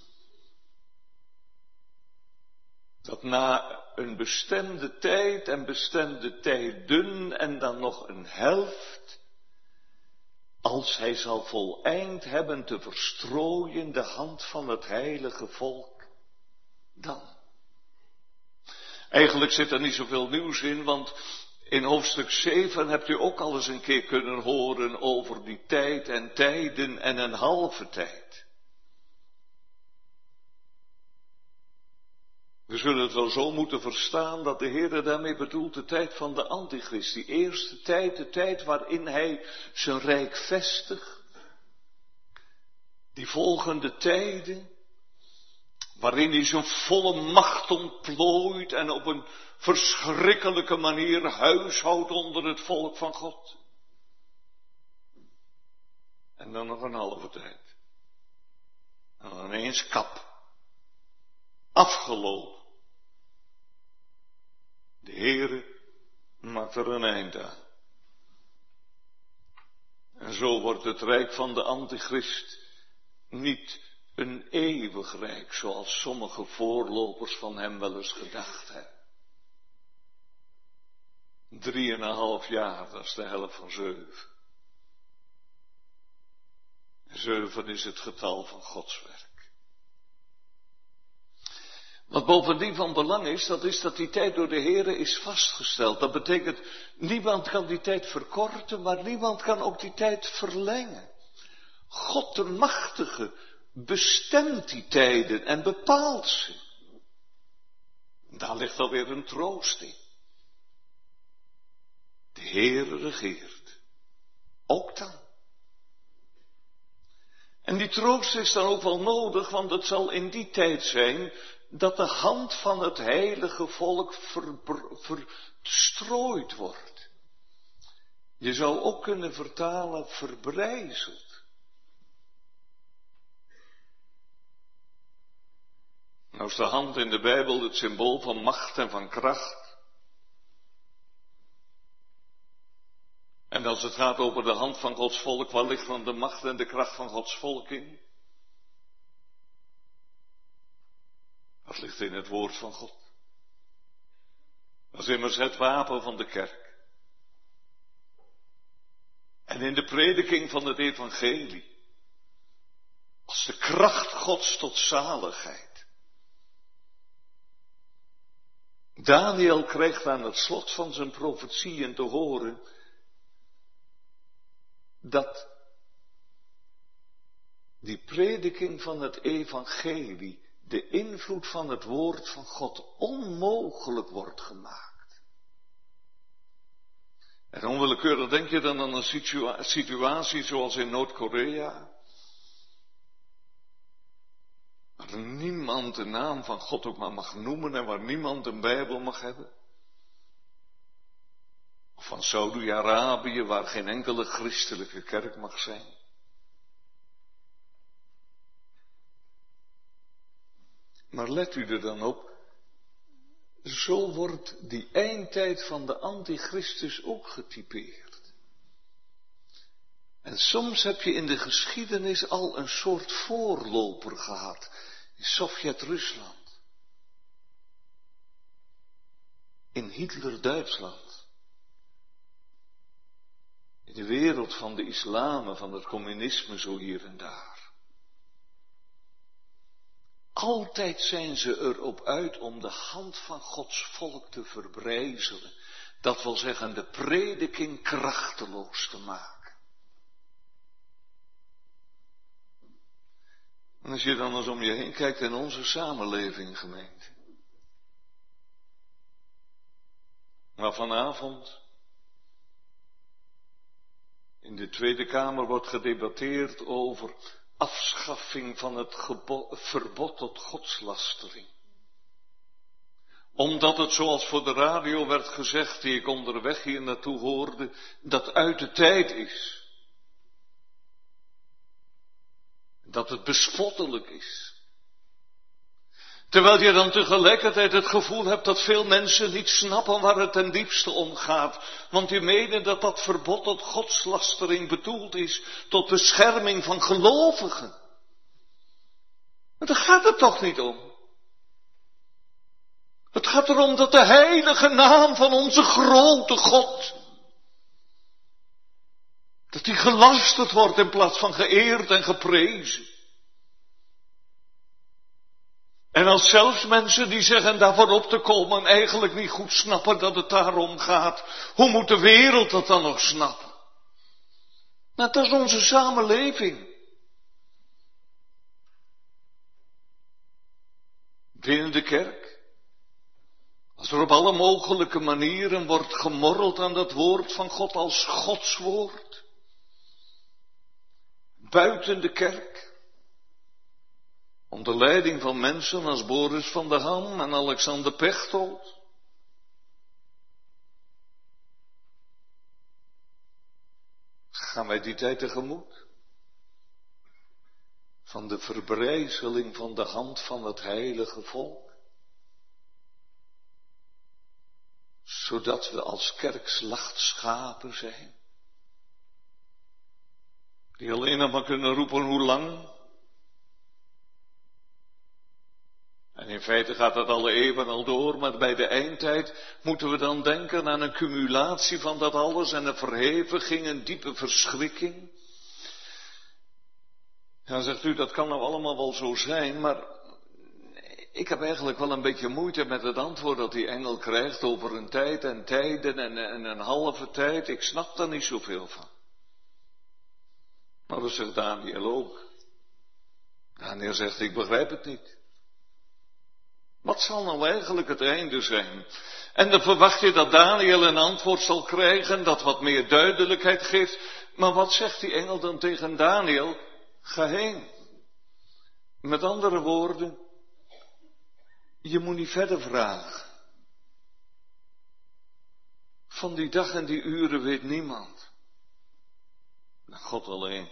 Dat na een bestemde tijd en bestemde tijden en dan nog een helft, als hij zal voleind hebben te verstrooien de hand van het heilige volk, dan. Eigenlijk zit er niet zoveel nieuws in, want in hoofdstuk zeven hebt u ook al eens een keer kunnen horen over die tijd en tijden en een halve tijd. We zullen het wel zo moeten verstaan dat de Heer daarmee bedoelt de tijd van de Antichrist. Die eerste tijd, de tijd waarin hij zijn rijk vestigt. Die volgende tijden, waarin hij zijn volle macht ontplooit en op een verschrikkelijke manier huishoudt onder het volk van God. En dan nog een halve tijd. En dan ineens kap. Afgelopen. De Heere maakt er een eind aan. En zo wordt het rijk van de Antichrist niet een eeuwig rijk, zoals sommige voorlopers van hem wel eens gedacht hebben. Drie en een half jaar, dat is de helft van zeven. Zeven is het getal van Gods werk. Wat bovendien van belang is, dat is dat die tijd door de Heere is vastgesteld. Dat betekent, niemand kan die tijd verkorten, maar niemand kan ook die tijd verlengen. God de Machtige bestemt die tijden en bepaalt ze. Daar ligt alweer een troost in. De Heere regeert. Ook dan. En die troost is dan ook wel nodig, want het zal in die tijd zijn dat de hand van het heilige volk verstrooid wordt. Je zou ook kunnen vertalen verbrijzeld. Nou is de hand in de Bijbel het symbool van macht en van kracht. En als het gaat over de hand van Gods volk, waar ligt dan de macht en de kracht van Gods volk in? Dat ligt in het woord van God. Dat is immers het wapen van de kerk. En in de prediking van het evangelie. Als de kracht Gods tot zaligheid. Daniel krijgt aan het slot van zijn profetieën te horen dat die prediking van het evangelie de invloed van het woord van God onmogelijk wordt gemaakt. En onwillekeurig denk je dan aan een situa- situatie zoals in Noord-Korea, waar niemand de naam van God ook maar mag noemen en waar niemand een Bijbel mag hebben. Of van Saudi-Arabië, waar geen enkele christelijke kerk mag zijn. Maar let u er dan op, zo wordt die eindtijd van de antichristus ook getypeerd. En soms heb je in de geschiedenis al een soort voorloper gehad, in Sovjet-Rusland, in Hitler-Duitsland, in de wereld van de islam en van het communisme zo hier en daar. Altijd zijn ze erop uit om de hand van Gods volk te verbrijzelen. Dat wil zeggen de prediking krachteloos te maken. En als je dan eens om je heen kijkt in onze samenleving, gemeente. Maar vanavond in de Tweede Kamer wordt gedebatteerd over afschaffing van het gebo- verbod tot godslastering. Omdat het, zoals voor de radio werd gezegd, die ik onderweg hier naartoe hoorde, dat uit de tijd is. Dat het bespottelijk is. Terwijl je dan tegelijkertijd het gevoel hebt dat veel mensen niet snappen waar het ten diepste om gaat. Want die menen dat dat verbod tot godslastering bedoeld is tot bescherming van gelovigen. Maar daar gaat het toch niet om. Het gaat erom dat de heilige naam van onze grote God, dat die gelasterd wordt in plaats van geëerd en geprezen. En als zelfs mensen die zeggen daarvoor op te komen eigenlijk niet goed snappen dat het daarom gaat, hoe moet de wereld dat dan nog snappen? Nou, dat is onze samenleving. Binnen de kerk, als er op alle mogelijke manieren wordt gemorreld aan dat woord van God als Gods woord. Buiten de kerk. Onder leiding van mensen als Boris van der Ham en Alexander Pechtold. Gaan wij die tijd tegemoet? Van de verbrijzeling van de hand van het heilige volk? Zodat we als kerk slachtschapen zijn? Die alleen nog maar kunnen roepen hoe lang? En in feite gaat dat alle eeuwen al door, maar bij de eindtijd moeten we dan denken aan een cumulatie van dat alles en een verheviging, een diepe verschrikking. Ja, zegt u, dat kan nou allemaal wel zo zijn, maar ik heb eigenlijk wel een beetje moeite met het antwoord dat die engel krijgt over een tijd en tijden en, en een halve tijd. Ik snap daar niet zoveel van. Maar dat zegt Daniel ook. Daniel zegt, ik begrijp het niet. Wat zal nou eigenlijk het einde zijn? En dan verwacht je dat Daniel een antwoord zal krijgen dat wat meer duidelijkheid geeft. Maar wat zegt die engel dan tegen Daniel? Ga heen. Met andere woorden, je moet niet verder vragen. Van die dag en die uren weet niemand. God alleen.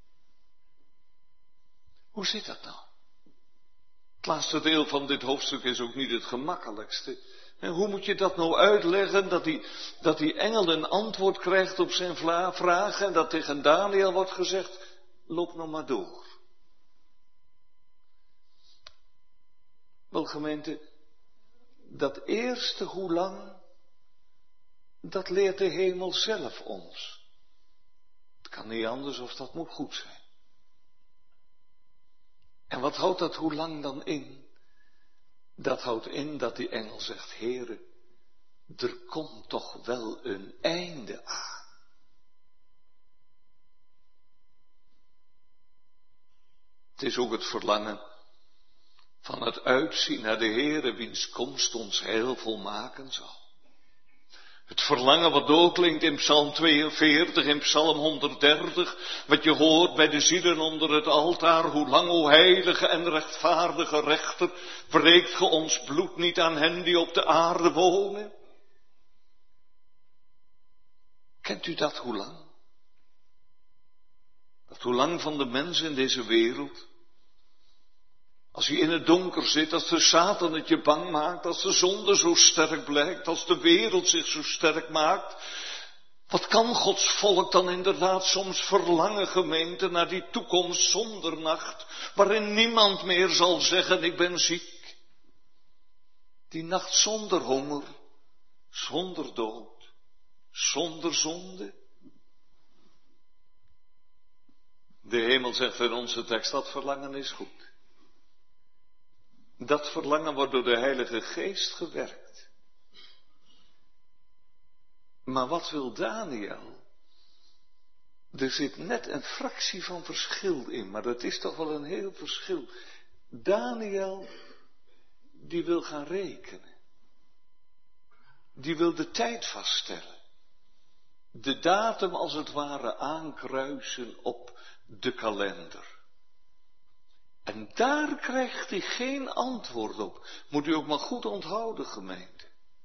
Hoe zit dat nou? Het laatste deel van dit hoofdstuk is ook niet het gemakkelijkste. En hoe moet je dat nou uitleggen, dat die, dat die engel een antwoord krijgt op zijn vraag en dat tegen Daniel wordt gezegd, loop nog maar door. Wel gemeente, dat eerste hoe lang, dat leert de hemel zelf ons. Het kan niet anders of dat moet goed zijn. En wat houdt dat hoe lang dan in? Dat houdt in dat die engel zegt, Heere, er komt toch wel een einde aan. Het is ook het verlangen van het uitzien naar de Heere, wiens komst ons heil volmaken zal. Het verlangen wat doorklinkt in Psalm tweeënveertig, in Psalm honderddertig, wat je hoort bij de zielen onder het altaar, hoe lang, o heilige en rechtvaardige rechter, wreekt ge ons bloed niet aan hen die op de aarde wonen? Kent u dat hoe lang? Dat hoe lang van de mensen in deze wereld? Als je in het donker zit, als de Satan het je bang maakt, als de zonde zo sterk blijkt, als de wereld zich zo sterk maakt, wat kan Gods volk dan inderdaad soms verlangen, gemeente, naar die toekomst zonder nacht, waarin niemand meer zal zeggen, ik ben ziek. Die nacht zonder honger, zonder dood, zonder zonde. De hemel zegt in onze tekst, dat verlangen is goed. Dat verlangen wordt door de Heilige Geest gewerkt. Maar wat wil Daniel? Er zit net een fractie van verschil in, maar dat is toch wel een heel verschil. Daniel, die wil gaan rekenen. Die wil de tijd vaststellen. De datum als het ware aankruisen op de kalender. En daar krijgt hij geen antwoord op. Moet u ook maar goed onthouden, gemeente.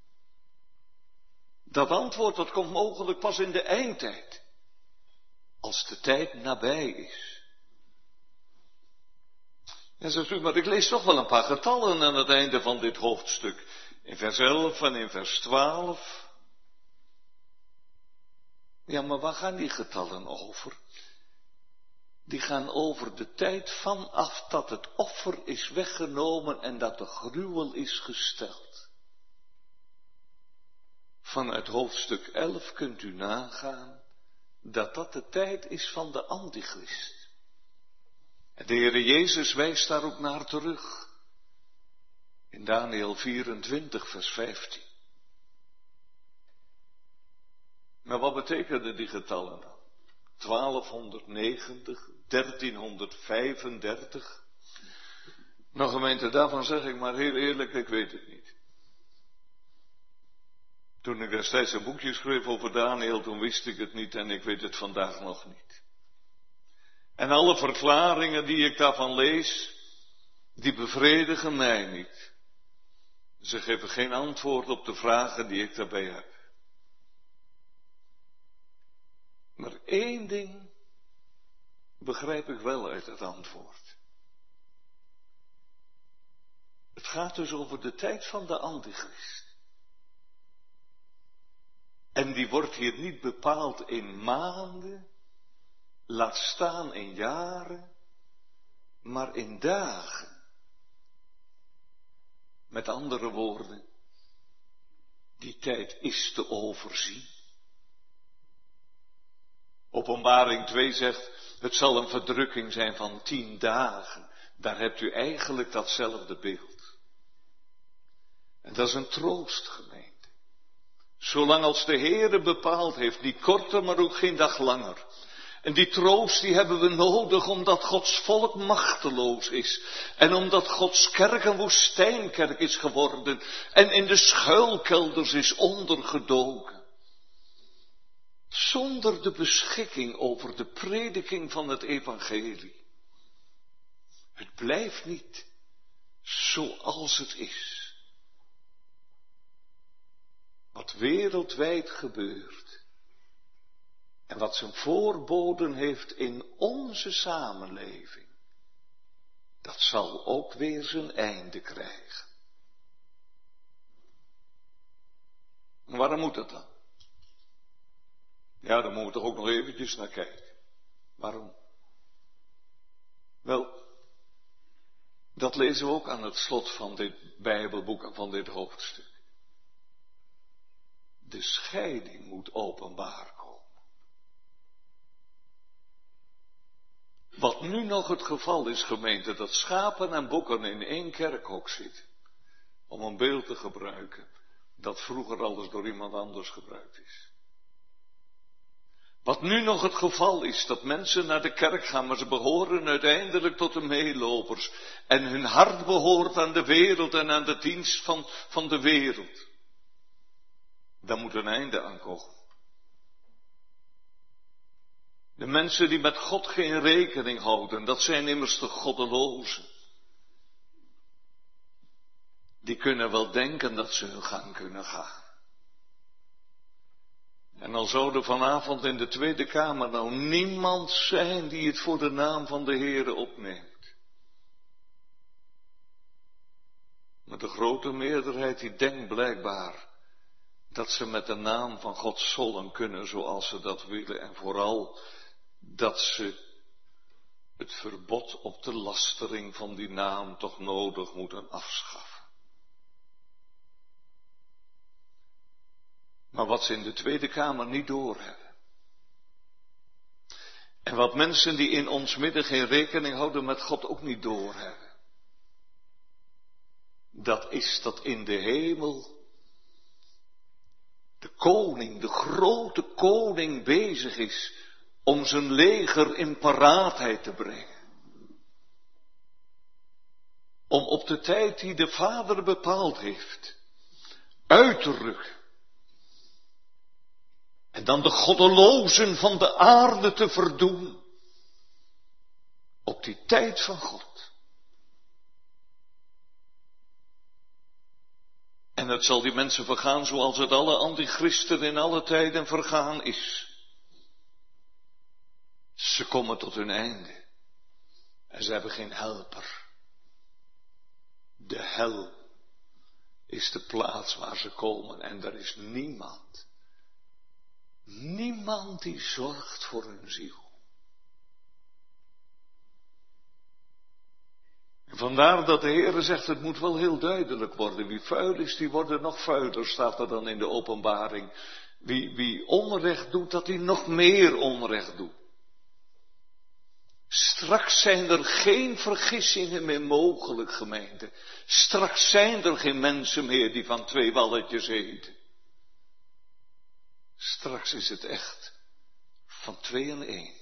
Dat antwoord, dat komt mogelijk pas in de eindtijd. Als de tijd nabij is. En zegt u, maar ik lees toch wel een paar getallen aan het einde van dit hoofdstuk. In vers elf en in vers twaalf. Ja, maar waar gaan die getallen over? Die gaan over de tijd vanaf dat het offer is weggenomen en dat de gruwel is gesteld. Vanuit hoofdstuk elf kunt u nagaan dat dat de tijd is van de Antichrist. En de Heere Jezus wijst daar ook naar terug. In Daniel vierentwintig vers vijftien. Maar wat betekenen die getallen dan? twaalfhonderdnegentig, dertienhonderdvijfendertig. Nou gemeente, daarvan zeg ik maar heel eerlijk, ik weet het niet. Toen ik destijds een boekje schreef over Daniel, toen wist ik het niet en ik weet het vandaag nog niet. En alle verklaringen die ik daarvan lees, die bevredigen mij niet. Ze geven geen antwoord op de vragen die ik daarbij heb. Maar één ding begrijp ik wel uit het antwoord. Het gaat dus over de tijd van de Antichrist. En die wordt hier niet bepaald in maanden, laat staan in jaren, maar in dagen. Met andere woorden, die tijd is te overzien. Openbaring twee zegt, het zal een verdrukking zijn van tien dagen. Daar hebt u eigenlijk datzelfde beeld. En dat is een troost, gemeente. Zolang als de Heere bepaald heeft, niet korter, maar ook geen dag langer. En die troost die hebben we nodig omdat Gods volk machteloos is. En omdat Gods kerk een woestijnkerk is geworden. En in de schuilkelders is ondergedoken. Zonder de beschikking over de prediking van het evangelie. Het blijft niet zoals het is. Wat wereldwijd gebeurt. En wat zijn voorboden heeft in onze samenleving. Dat zal ook weer zijn einde krijgen. En waarom moet dat dan? Ja, daar moeten we toch ook nog eventjes naar kijken. Waarom? Wel, dat lezen we ook aan het slot van dit Bijbelboek en van dit hoofdstuk. De scheiding moet openbaar komen. Wat nu nog het geval is, gemeente, dat schapen en bokken in één kerkhok zitten. Om een beeld te gebruiken, dat vroeger alles door iemand anders gebruikt is. Wat Wat nu nog het geval is, dat mensen naar de kerk gaan, maar ze behoren uiteindelijk tot de meelopers. En hun hart behoort aan de wereld en aan de dienst van, van de wereld. Daar moet een einde aan komen. De mensen die met God geen rekening houden, dat zijn immers de goddelozen. Die kunnen wel denken dat ze hun gang kunnen gaan. En al zou er vanavond in de Tweede Kamer nou niemand zijn die het voor de naam van de Heere opneemt. Maar de grote meerderheid die denkt blijkbaar dat ze met de naam van God zullen kunnen zoals ze dat willen. En vooral dat ze het verbod op de lastering van die naam toch nodig moeten afschaffen. Maar wat ze in de Tweede Kamer niet doorhebben. En wat mensen die in ons midden geen rekening houden met God ook niet doorhebben. Dat is dat in de hemel de koning, de grote koning bezig is om zijn leger in paraatheid te brengen. Om op de tijd die de Vader bepaald heeft, uit te rukken. En dan de goddelozen van de aarde te verdoen. Op die tijd van God. En het zal die mensen vergaan zoals het alle antichristen in alle tijden vergaan is. Ze komen tot hun einde. En ze hebben geen helper. De hel is de plaats waar ze komen en er is niemand. Niemand die zorgt voor hun ziel. En vandaar dat de Heere zegt, het moet wel heel duidelijk worden. Wie vuil is, die worden nog vuiler, staat er dan in de openbaring. Wie, wie onrecht doet, dat hij nog meer onrecht doet. Straks zijn er geen vergissingen meer mogelijk, gemeente. Straks zijn er geen mensen meer die van twee walletjes eten. Straks is het echt van twee en één.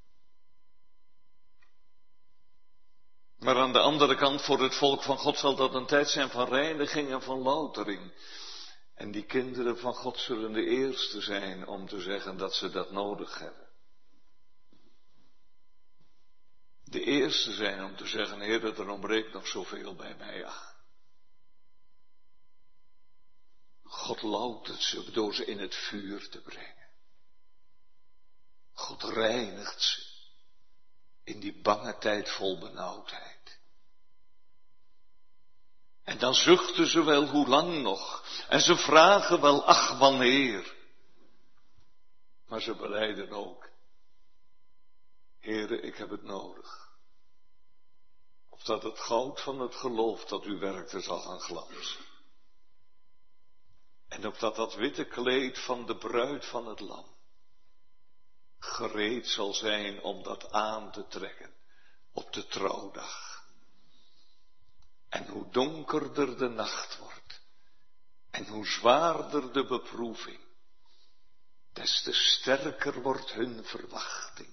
Maar aan de andere kant, voor het volk van God zal dat een tijd zijn van reiniging en van loutering. En die kinderen van God zullen de eerste zijn om te zeggen dat ze dat nodig hebben. De eerste zijn om te zeggen, Heer, er ontbreekt nog zoveel bij mij aan. God loutert ze door ze in het vuur te brengen. God reinigt ze in die bange tijd vol benauwdheid. En dan zuchten ze wel hoe lang nog. En ze vragen wel, ach wanneer. Maar ze belijden ook. Heere, ik heb het nodig. Opdat het goud van het geloof dat u werkte zal gaan glanzen. En opdat dat witte kleed van de bruid van het lam gereed zal zijn om dat aan te trekken op de trouwdag. En hoe donkerder de nacht wordt en hoe zwaarder de beproeving, des te sterker wordt hun verwachting.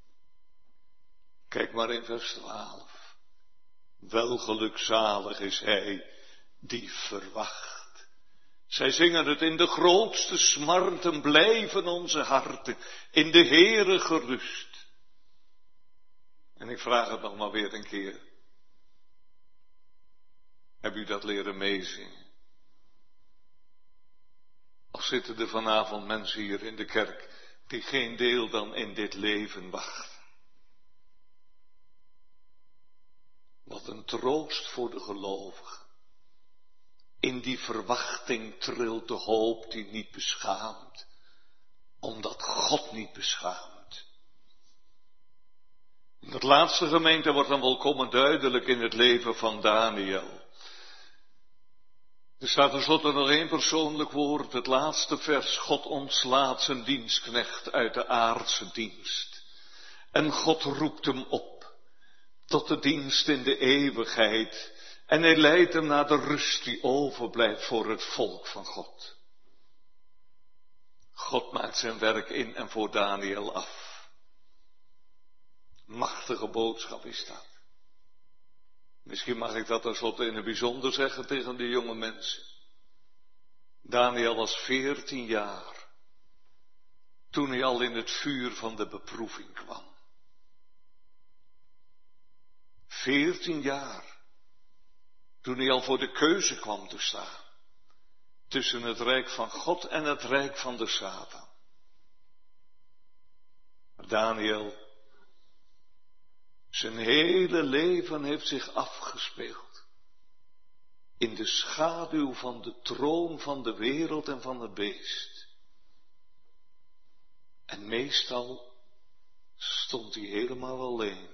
Kijk maar in vers twaalf. Welgelukzalig is hij die verwacht. Zij zingen het in de grootste smarten, blijven onze harten in de Heere gerust. En ik vraag het nog maar weer een keer. Heb u dat leren meezingen? Of zitten er vanavond mensen hier in de kerk die geen deel dan in dit leven wachten? Wat een troost voor de gelovigen. In die verwachting trilt de hoop die niet beschaamt, omdat God niet beschaamt. Dat laatste, gemeente, wordt dan volkomen duidelijk in het leven van Daniel. Er staat tenslotte nog één persoonlijk woord, het laatste vers. God ontslaat zijn dienstknecht uit de aardse dienst. En God roept hem op tot de dienst in de eeuwigheid. En hij leidt hem naar de rust die overblijft voor het volk van God. God maakt zijn werk in en voor Daniel af. Machtige boodschap is dat. Misschien mag ik dat tenslotte in het bijzonder zeggen tegen de jonge mensen. Daniel was veertien jaar toen hij al in het vuur van de beproeving kwam. Veertien jaar toen hij al voor de keuze kwam te staan. Tussen het rijk van God en het rijk van de Satan. Maar Daniel, zijn hele leven heeft zich afgespeeld in de schaduw van de troon van de wereld en van het beest. En meestal stond hij helemaal alleen.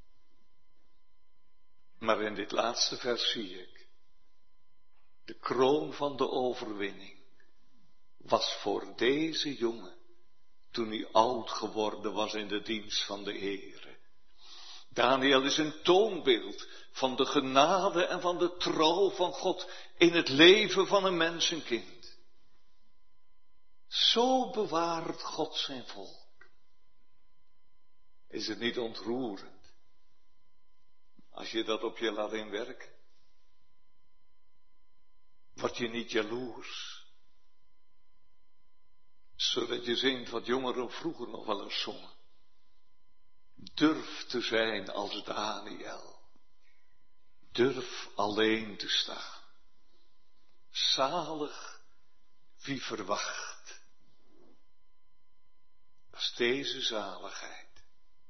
Maar in dit laatste vers zie ik, de kroon van de overwinning was voor deze jongen, toen hij oud geworden was in de dienst van de Heere. Daniel is een toonbeeld van de genade en van de trouw van God in het leven van een mensenkind. Zo bewaart God zijn volk. Is het niet ontroerend als je dat op je laat inwerken? Word je niet jaloers, zodat je zingt wat jongeren vroeger nog wel eens zongen. Durf te zijn als Daniel. Durf alleen te staan. Zalig wie verwacht. Dat is deze zaligheid.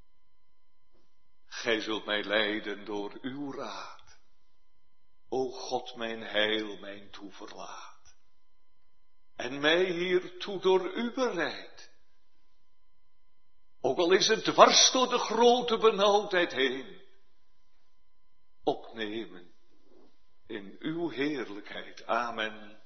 Gij zult mij leiden door uw raad. O God, mijn heil, mijn toeverlaat. En mij hiertoe door u bereid. Ook al is het dwars door de grote benauwdheid heen. Opnemen in uw heerlijkheid. Amen.